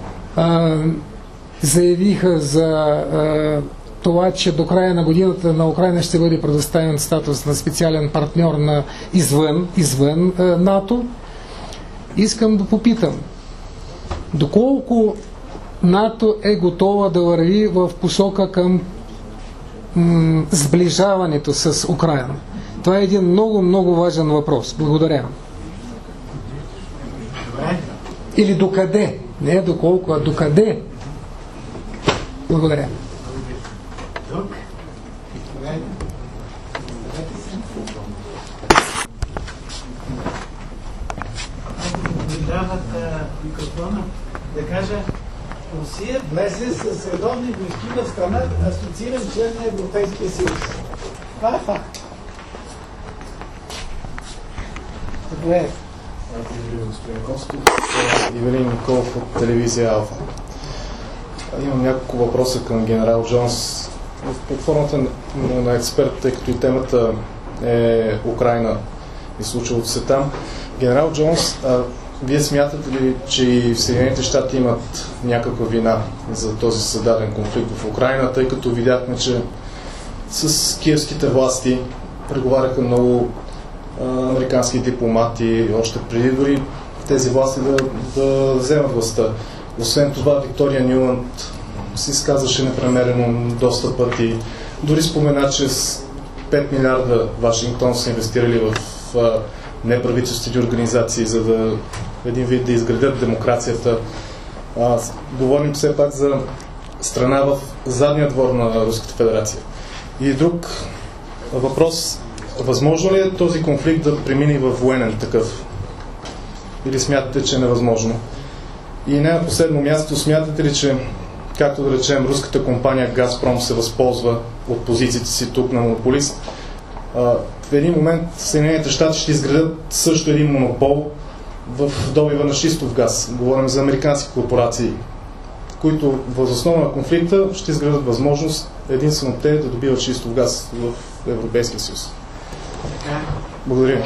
заявиха за това, че до края на годината на Украина ще бъде предоставен статус на специален партньор на извън НАТО. Искам да попитам, доколко НАТО е готова да върви в посока към сближаването с Украина. Това е един много, много важен въпрос. Благодаря. Или докъде? Не доколко, а докъде? Благодаря. Дават микрофона да кажа, Русия влезе с редовни войски в страна, асоцииран член на Европейския съюз. Това е факт. Добре. Благодаря, господин Костов. Ивелин Николов от телевизия Алфа. Имам няколко въпроса към генерал Джонс. В платформата на експерт, тъй като и темата е Украйна и случилото се там. Генерал Джонс, вие смятате ли, че и в Съединените щати имат някаква вина за този създаден конфликт в Украйна, тъй като видяхме, че с киевските власти преговаряха много американски дипломати, още преди дори тези власти да вземат властта. Освен това, Виктория Нюланд си изказваше непремерено доста пъти. Дори спомена, че с 5 милиарда Вашингтон са инвестирали в неправителствени организации, за да един вид да изградят демокрацията. Говорим все пак за страна в задния двор на Руската федерация. И друг въпрос. Възможно ли е този конфликт да премине в военен такъв? Или смятате, че е невъзможно? И не на последно място, смятате ли, че, както да речем, руската компания Газпром се възползва от позициите си тук на монополист? В един момент Съединените щати ще изградят също един монопол в добива на шистов газ. Говорим за американски корпорации, които въз основа на конфликта ще изградят възможност единствено те да добиват шистов газ в Европейския съюз. Благодаря.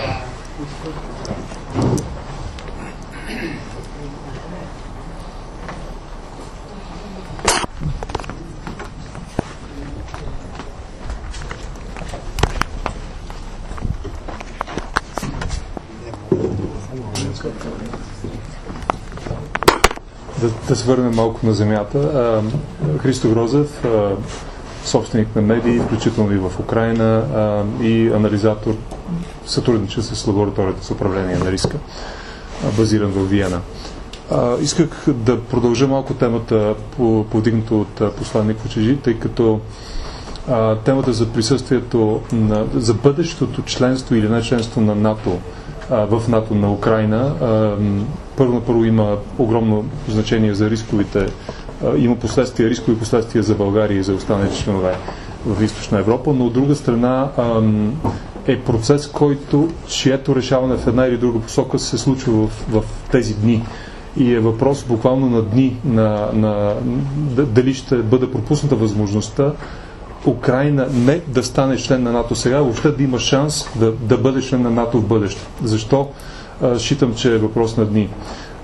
Да се върнем малко на земята. Христо Грозев, собственик на медии, включително и в Украйна, и анализатор, сътрудничи с лабораторията за управление на риска, базиран в Виена. Исках да продължа малко темата, повдигната от посланник Вучежи, тъй като темата за присъствието, за бъдещото членство или не членство на НАТО в НАТО на Украйна, първо има огромно значение за рисковите, има рискови последствия за България и за останалите членове в Източна Европа, но от друга страна е процес, чието решаване в една или друга посока се случва в тези дни. И е въпрос буквално на дни дали ще бъде пропусната възможността Украйна не да стане член на НАТО сега, въобще да има шанс да бъде член на НАТО в бъдеще. Защо? Считам, че е въпрос на дни.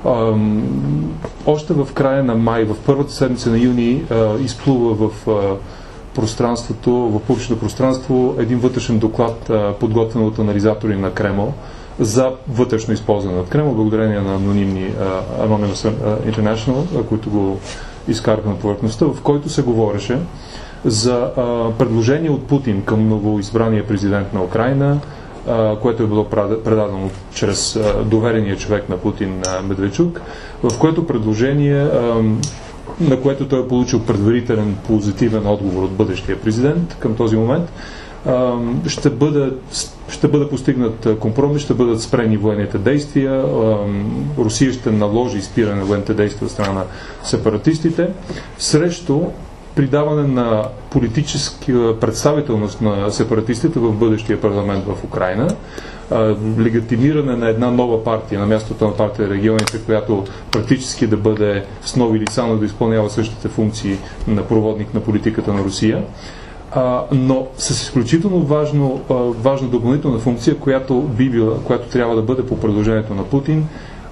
Още в края на май, в първата седмица на юни, изплува в пространството, в публичното пространство един вътрешен доклад, подготвен от анализатори на Кремъл за вътрешно използване на Кремъл, благодарение на анонимни Anonymous International, които го изкараха на повърхността, в който се говореше за предложение от Путин към новоизбрания президент на Украйна, което е било предадено чрез доверения човек на Путин, Медведчук, в което предложение, на което той е получил предварителен позитивен отговор от бъдещия президент към този момент, ще бъде постигнат компромис, ще бъдат спрени военните действия, Русия ще наложи спиране на военните действия от страна на сепаратистите, срещу придаване на политическа представителност на сепаратистите в бъдещия парламент в Украйна, легитимиране на една нова партия на мястото на партия регионите, която практически да бъде с нови лица, но да изпълнява същите функции на проводник на политиката на Русия, но с изключително важна допълнителна функция, която трябва да бъде по предложението на Путин,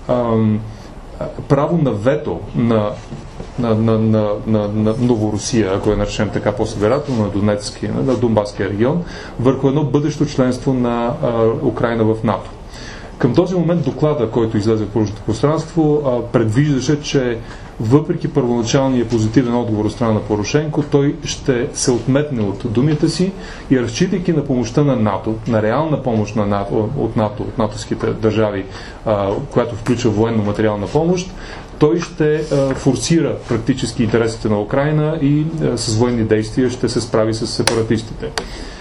право на вето на Новорусия, ако я наречем така по-съвероятно, на Донбаския регион, върху едно бъдещо членство на Украйна в НАТО. Към този момент доклада, който излезе в публичното пространство, предвиждаше, че въпреки първоначалния позитивен отговор от страна на Порошенко, той ще се отметне от думите си и разчитайки на помощта на НАТО, на реална помощ на НАТО, от натовските държави, която включва военно-материална помощ, той ще форсира практически интересите на Украйна и с военни действия ще се справи с сепаратистите.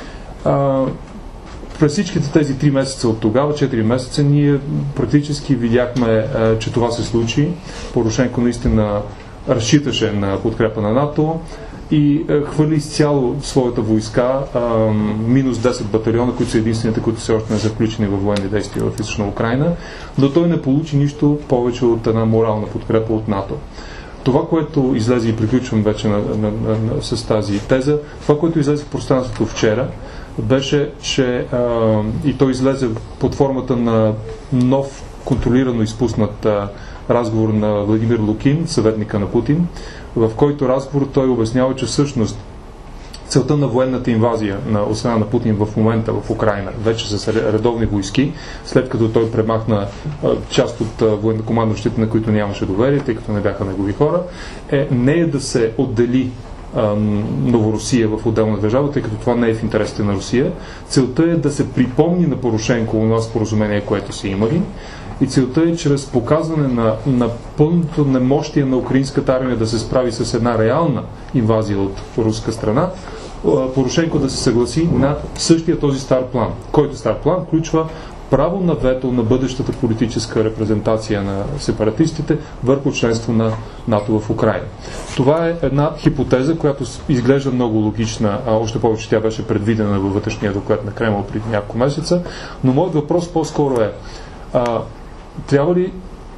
През всичките тези 3 месеца от тогава, 4 месеца, ние практически видяхме, че това се случи. Порошенко наистина разчиташе на подкрепа на НАТО и хвърли изцяло своята войска, минус 10 батальона, които са единствените, които все още не са включени във военни действия в източна Украйна, но той не получи нищо повече от една морална подкрепа от НАТО. Това, което излезе, и приключвам вече с тази теза, това, което излезе в пространството вчера, беше, че и той излезе под формата на нов, контролирано изпуснат разговор на Владимир Лукин, съветника на Путин, в който разговор той обяснява, че всъщност целта на военната инвазия от страна на Путин в момента в Украйна, вече с редовни войски, след като той премахна част от военнокомандващите, на които нямаше доверие, тъй като не бяха негови хора, не е да се отдели Новорусия в отделна държава, тъй като това не е в интересите на Русия. Целта е да се припомни на Порошенко това споразумение, което са имали, и целта е чрез показване на пълното немощие на украинската армия да се справи с една реална инвазия от руска страна, Порошенко да се съгласи на същия този стар план, който стар план включва право на вето на бъдещата политическа репрезентация на сепаратистите върху членство на НАТО в Украйна. Това е една хипотеза, която изглежда много логична, а още повече тя беше предвидена във вътрешния доклад на Кремъл преди няколко месеца, но моят въпрос по-скоро е трябва ли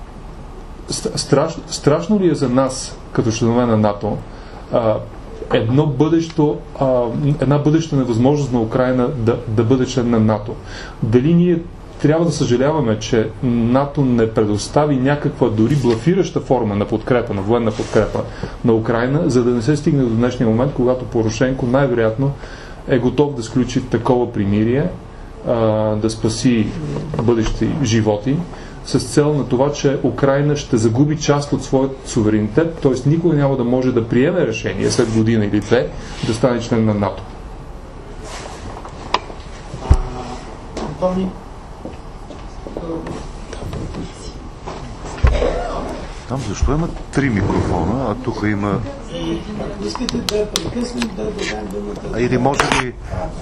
страшно ли е за нас, като членове на НАТО, една бъдеща невъзможност на Украйна да бъде член на НАТО? Дали ние трябва да съжаляваме, че НАТО не предостави някаква дори блафираща форма на подкрепа, на военна подкрепа на Украйна, за да не се стигне до днешния момент, когато Порошенко най-вероятно е готов да сключи такова примирие, да спаси бъдещи животи, с цел на това, че Украйна ще загуби част от своят суверенитет, т.е. никога няма да може да приеме решение след година или две да стане член на НАТО. Там защо има 3 микрофона, а тук има... Искате да прекъснем, да дадем думата... Или може ли...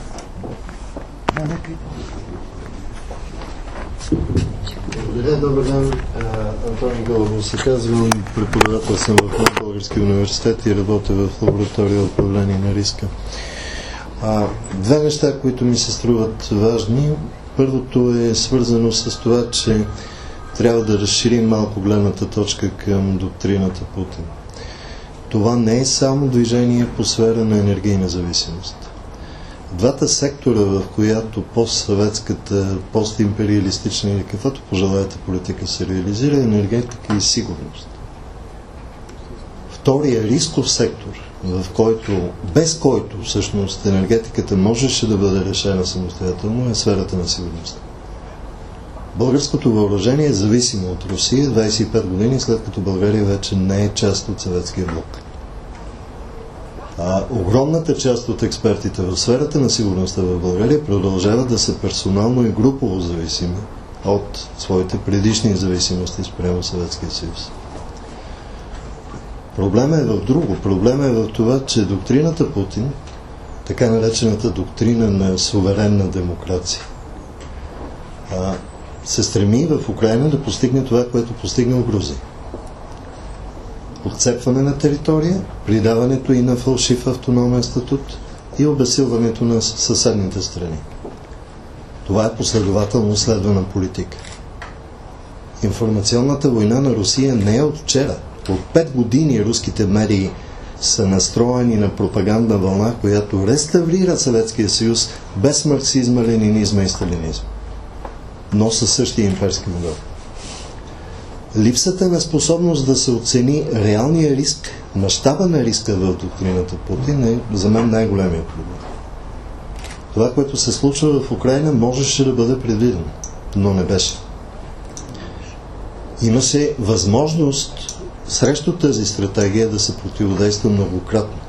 Благодаря, добър ден. Антони Гълъбов се казвам, преподавател съм в Български университет и работя в лаборатория управление на риска. Две неща, които ми се струват важни. Първото е свързано с това, че трябва да разширим малко гледната точка към доктрината Путин. Това не е само движение по сфера на енергийна зависимост. Двата сектора, в която постсъветската, постимпериалистична или каквото пожелаете политика се реализира, е енергетика и сигурност. Втория рисков сектор, без който всъщност енергетиката можеше да бъде решена самостоятелно, е сферата на сигурността. Българското въоръжение е зависимо от Русия 25 години, след като България вече не е част от съветския блок. Огромната част от експертите в сферата на сигурността в България продължават да са персонално и групово зависими от своите предишни зависимости спрямо Съветския съюз. Проблема е в друго. Проблема е в това, че доктрината Путин, така наречената доктрина на суверенна демокрация, се стреми в Украйна да постигне това, което постигна в Грузия. Отцепване на територия, придаването и на фалшив автономен статут и обезсилването на съседните страни. Това е последователно следвана политика. Информационната война на Русия не е от вчера. От 5 години руските медии са настроени на пропагандна вълна, която реставрира Съветския съюз без марксизма, ленинизма и сталинизма, но със същия имперски модел. Липсата на способност да се оцени реалния риск, мащаба на риска в доктрината Путин е за мен най-големия проблем. Това, което се случва в Украйна, можеше да бъде предвидено, но не беше. Имаше възможност срещу тази стратегия да се противодейства многократно.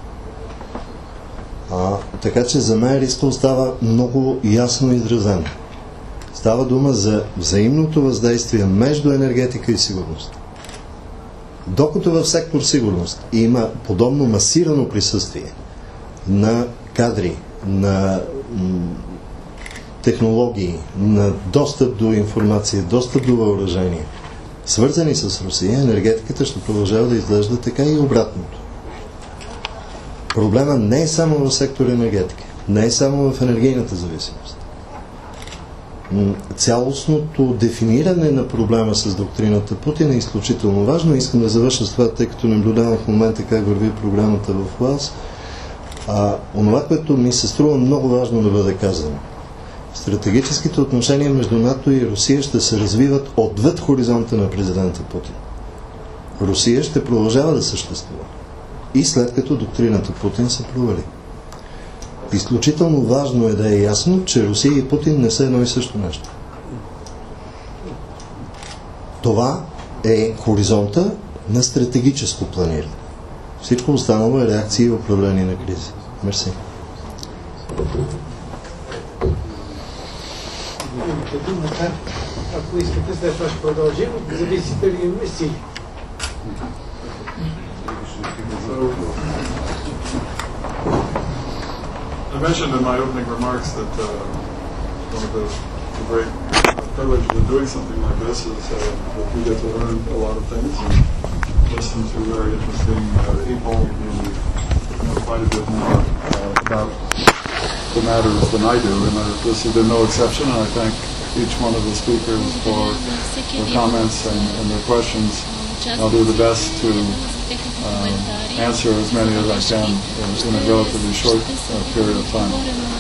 Така че за мен риска остава много ясно изразен. Става дума за взаимното въздействие между енергетика и сигурност. Докато в сектор сигурност има подобно масирано присъствие на кадри, на технологии, на достъп до информация, достъп до въоръжение, свързани с Русия, енергетиката ще продължава да изглежда така и обратното. Проблема не е само в сектор енергетика, не е само в енергийната зависимост. Цялостното дефиниране на проблема с доктрината Путин е изключително важно. Искам да завърша с това, тъй като наблюдавам в момента как върви програмата в Уелс. Онова, което ми се струва много важно да бъде казано. Стратегическите отношения между НАТО и Русия ще се развиват отвъд хоризонта на президента Путин. Русия ще продължава да съществува и след като доктрината Путин се провали. Изключително важно е да е ясно, че Русия и Путин не са едно и също нещо. Това е хоризонта на стратегическо планиране. Всичко останало е реакция и управление на кризи. Мерси. Ако искате, след това ще продължим. Зависите ли мисли? I mentioned in my opening remarks that one of the great privileges of doing something like this is that we get to learn a lot of things and listen to very interesting people who know quite a bit more about the matters than I do, and this has been no exception, and I thank each one of the speakers for their comments and their questions. I'll do the best to answer as many as I can in a relatively short period of time.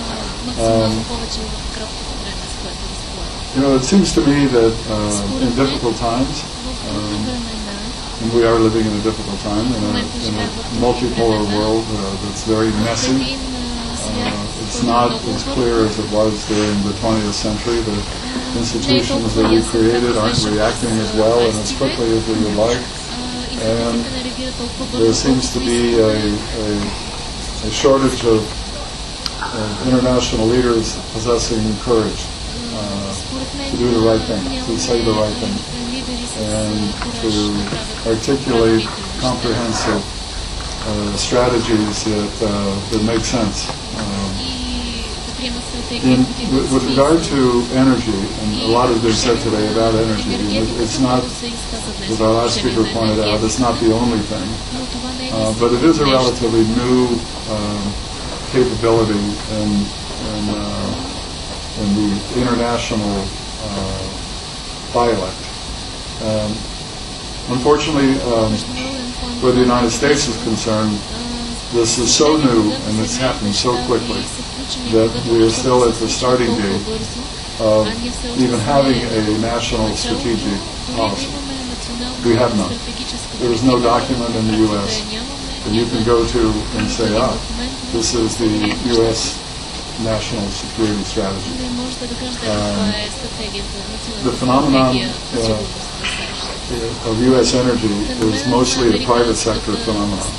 It seems to me that in difficult times, and we are living in a difficult time, in a multipolar world that's very messy. It's not as clear as it was during the 20th century. The institutions that we created aren't reacting as well and as quickly as we would like. And there seems to be a shortage of international leaders possessing courage to do the right thing, to say the right thing, and to articulate comprehensive strategies that make sense. With regard to energy, and a lot has been said today about energy, it's not, as our last speaker pointed out, it's not the only thing, but it is a relatively new capability in the international dialect. Unfortunately, where the United States is concerned, this is so new and it's happening so quickly that we are still at the starting gate of even having a national strategic policy. We have none. There is no document in the U.S. that you can go to and say, this is the U.S. national security strategy. The phenomenon of U.S. energy is mostly a private sector phenomenon.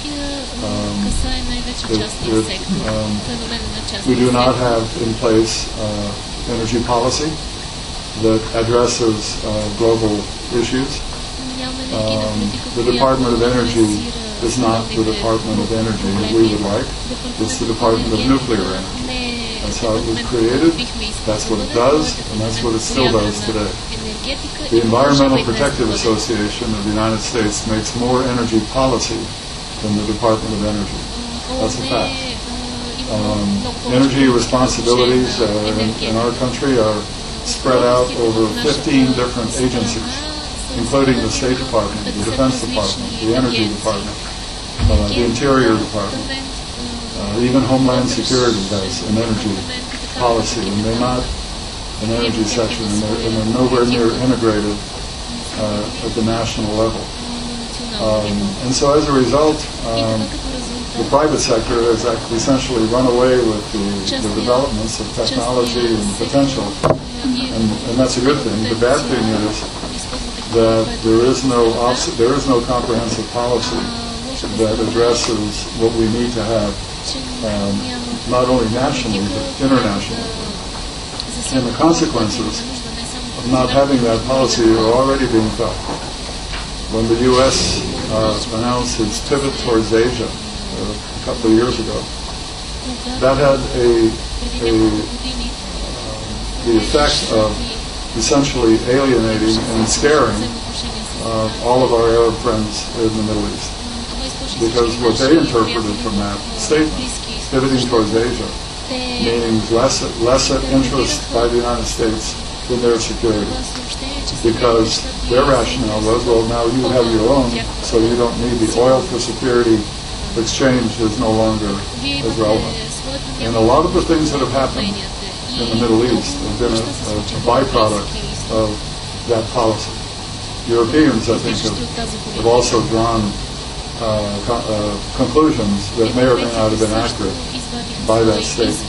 We do not have in place energy policy that addresses global issues. The Department of Energy is not the Department of Energy that we would like. It's the Department of Nuclear Energy. That's how it was created, that's what it does, and that's what it still does today. The Environmental Protective Association of the United States makes more energy policy than the Department of Energy. That's a fact. Energy responsibilities in our country are spread out over 15 different agencies, including the State Department, the Defense Department, the Energy Department, the Interior Department. Even Homeland Security has an energy policy, and they're not an energy section, and they're nowhere near integrated at the national level. And so as a result, the private sector has essentially run away with the developments of technology and potential, and that's a good thing. The bad thing is that there is no comprehensive policy that addresses what we need to have, not only nationally but internationally. And the consequences of not having that policy are already being felt. When the U.S. announced its pivot towards Asia a couple of years ago, that had the effect of essentially alienating and scaring all of our Arab friends in the Middle East. Because what they interpreted from that statement, pivoting towards Asia, means less interest by the United States in their security. Because their rationale was, well, now you have your own, so you don't need the oil for security. Exchange is no longer as relevant. And a lot of the things that have happened in the Middle East have been a byproduct of that policy. Europeans, I think, have also drawn conclusions that may or may not have been accurate by that statement.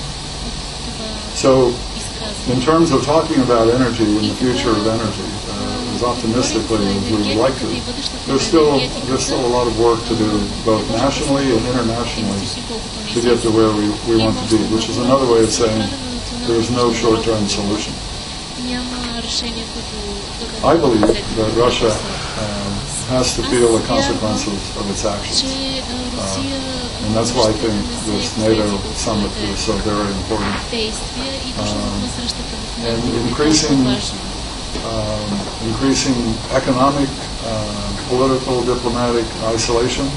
So, in terms of talking about energy and the future of energy, as optimistically as we would like to, there's still a lot of work to do, both nationally and internationally, to get to where we want to be, which is another way of saying there's no short-term solution. I believe that Russia has to feel the consequences of its actions. And that's why I think this NATO summit is so very important. And increasing economic, political, diplomatic isolation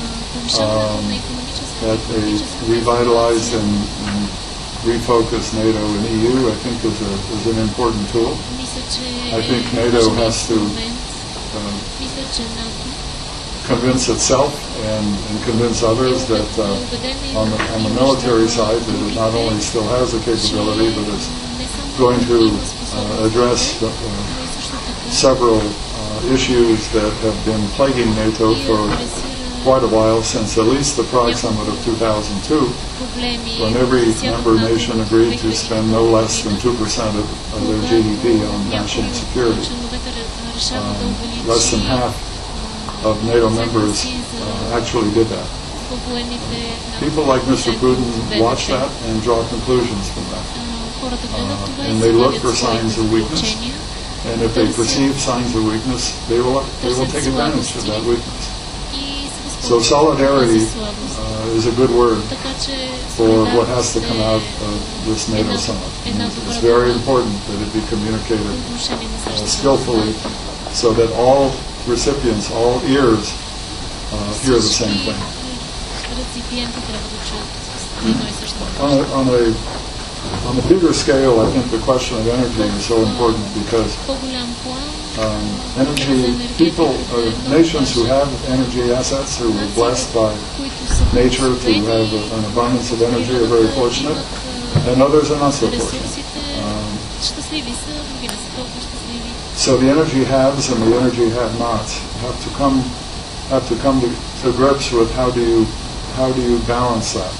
at a revitalized and refocused NATO and EU, I think is an important tool. I think NATO has to convince itself and convince others that on the military side that it not only still has the capability but is going to address several issues that have been plaguing NATO for quite a while, since at least the Prague Summit of 2002, when every member nation agreed to spend no less than 2% of their GDP on national security. Less than half of NATO members actually did that. People like Mr. Putin watch that and draw conclusions from that. And they look for signs of weakness. And if they perceive signs of weakness, they will take advantage of that weakness. So solidarity is a good word for what has to come out of this NATO summit. And it's very important that it be communicated skillfully so that all recipients, all ears, hear the same thing. On a bigger scale, I think the question of energy is so important because nations who have energy assets, who are blessed by nature to have an abundance of energy, are very fortunate, and others are not so fortunate. So the energy haves and the energy have-nots have to come to grips with how do you balance that.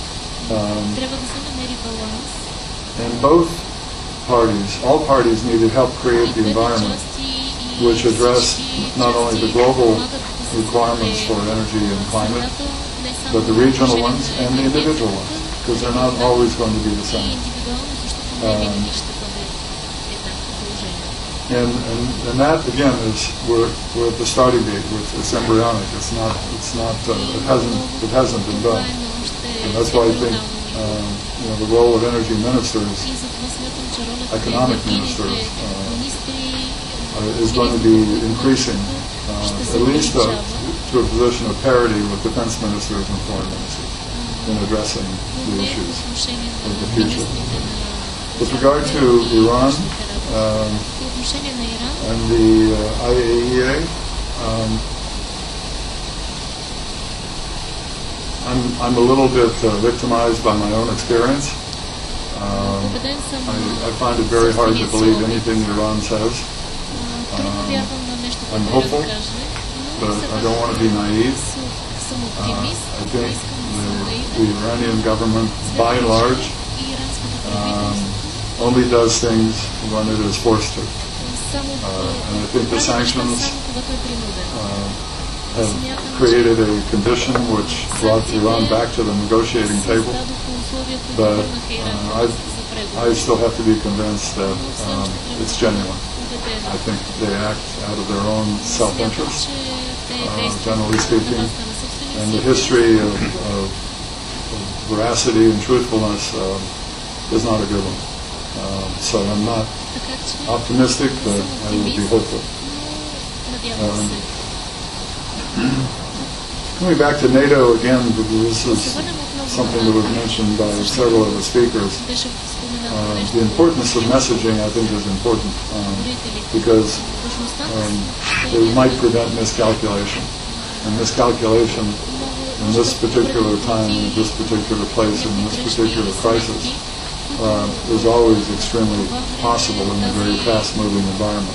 And both parties, all parties, need to help create the environment which address not only the global requirements for energy and climate, but the regional ones and the individual ones, because they're not always going to be the same. And that again is we're at the starting gate. It's embryonic. It hasn't been done, and that's why I think the role of energy ministers, economic ministers, is going to be increasing, at least to a position of parity with defense ministers and foreign ministers in addressing the issues of the future. With regard to Iran and the IAEA, I'm a little bit victimized by my own experience. I find it very hard to believe anything Iran says. I'm hopeful, but I don't want to be naive. I think the Iranian government, by and large, only does things when it is forced to. And I think the sanctions have created a condition which brought Iran back to the negotiating table. But I still have to be convinced that it's genuine. I think they act out of their own self-interest, generally speaking. And the history of veracity and truthfulness is not a good one. So I'm not optimistic, but I will be hopeful. Coming back to NATO again, because this is something that was mentioned by several of the speakers. The importance of messaging, I think, is important because it might prevent miscalculation. And miscalculation in this particular time, in this particular place, in this particular crisis, is always extremely possible in a very fast-moving environment.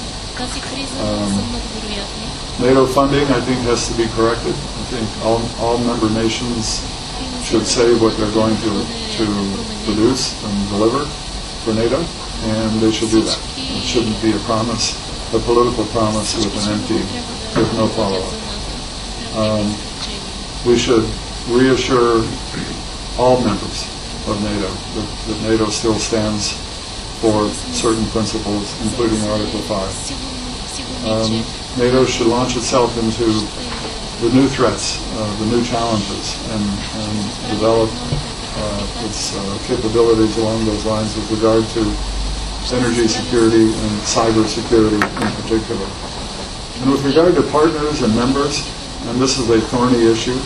NATO funding, I think, has to be corrected. I think all member nations should say what they're going to produce and deliver for NATO, and they should do that. It shouldn't be a promise, a political promise with no follow-up. We should reassure all members of NATO that NATO still stands for certain principles, including Article 5. NATO should launch itself into the new threats, the new challenges, and develop its capabilities along those lines with regard to energy security and cyber security in particular. And with regard to partners and members, and this is a thorny issue,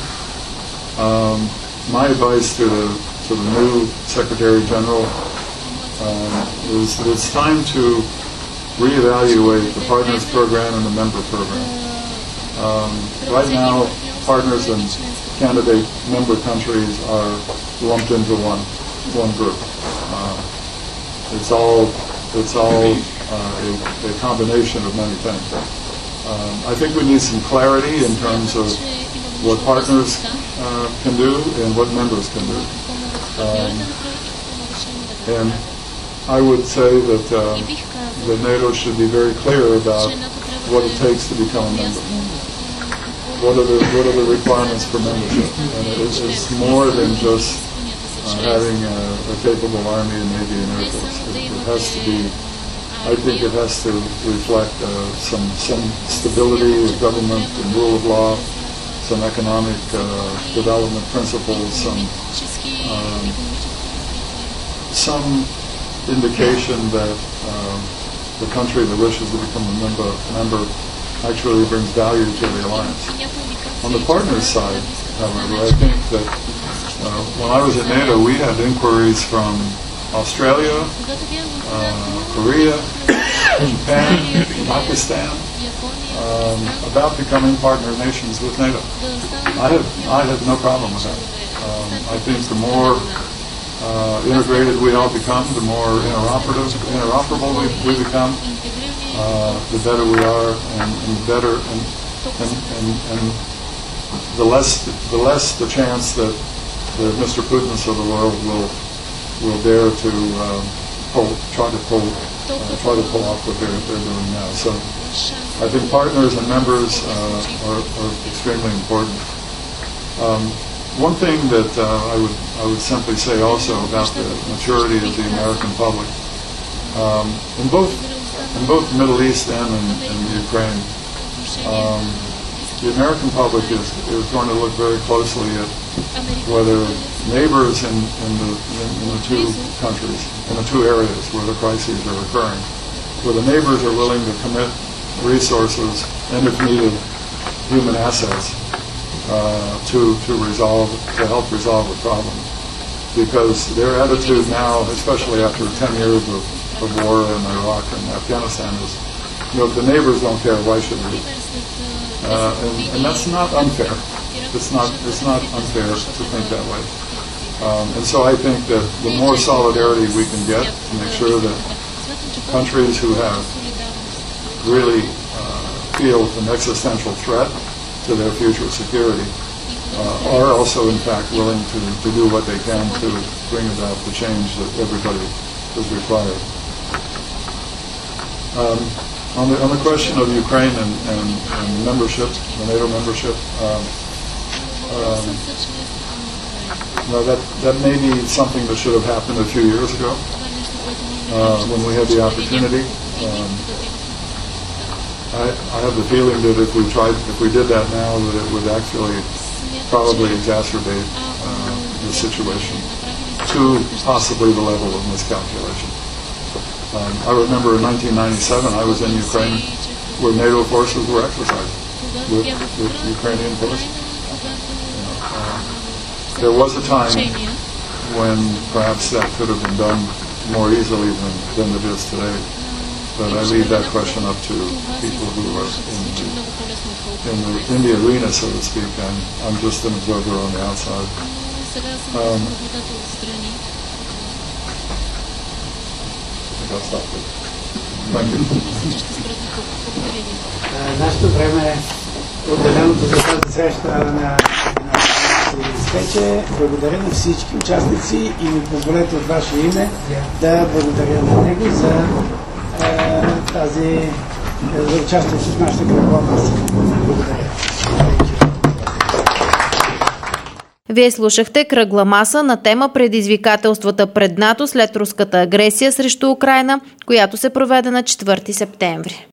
my advice to the new Secretary General is that it's time to reevaluate the partners program and the member program. Right now, partners and candidate member countries are lumped into one group. It's all a combination of many things. I think we need some clarity in terms of what partners can do and what members can do. And I would say that NATO should be very clear about what it takes to become a member. What are the requirements for membership? And it's more than just having a capable army and navy and air force. It has to be. I think it has to reflect some stability of government and rule of law, some economic development principles, some indication that the country that wishes to become a member actually brings value to the alliance. On the partners side, however, I think that when I was at NATO, we had inquiries from Australia, Korea, Japan, Pakistan, about becoming partner nations with NATO. I have no problem with that. I think the more integrated we all become, the more interoperable we become, the better we are, and the less the chance that the Mr. Putins of the world will dare to try to pull off what they're doing now. So I think partners and members are extremely important. One thing that I would simply say also about the maturity of the American public, in both the Middle East and in Ukraine, the American public is going to look very closely at whether neighbors in the two countries, in the two areas where the crises are occurring, where the neighbors are willing to commit resources and, if needed, human assets to help resolve the problem. Because their attitude now, especially after 10 years of war in Iraq and Afghanistan, is, if the neighbors don't care, why should we? And that's not unfair. It's not unfair to think that way. And so I think that the more solidarity we can get to make sure that countries who have really feel an existential threat to their future security are also, in fact, willing to do what they can to bring about the change that everybody is required. On the question of Ukraine and membership, the NATO membership, that may be something that should have happened a few years ago when we had the opportunity. I have the feeling that if we did that now, that it would actually probably exacerbate the situation to possibly the level of miscalculation. I remember in 1997 I was in Ukraine where NATO forces were exercised with Ukrainian forces. There was a time when perhaps that could have been done more easily than it is today. But I leave that question up to people who are in the arena, so to speak. I'm just an observer on the outside. I'll stop it. Thank you. Нашето време е отделеното за тази среща на изтече. Благодаря на всички участници и ми позволете от ваше име да благодаря на него за участието в нашата кръгла маса. Благодаря. Вие слушахте кръгла маса на тема предизвикателствата пред НАТО след руската агресия срещу Украйна, която се проведе на 4 септември.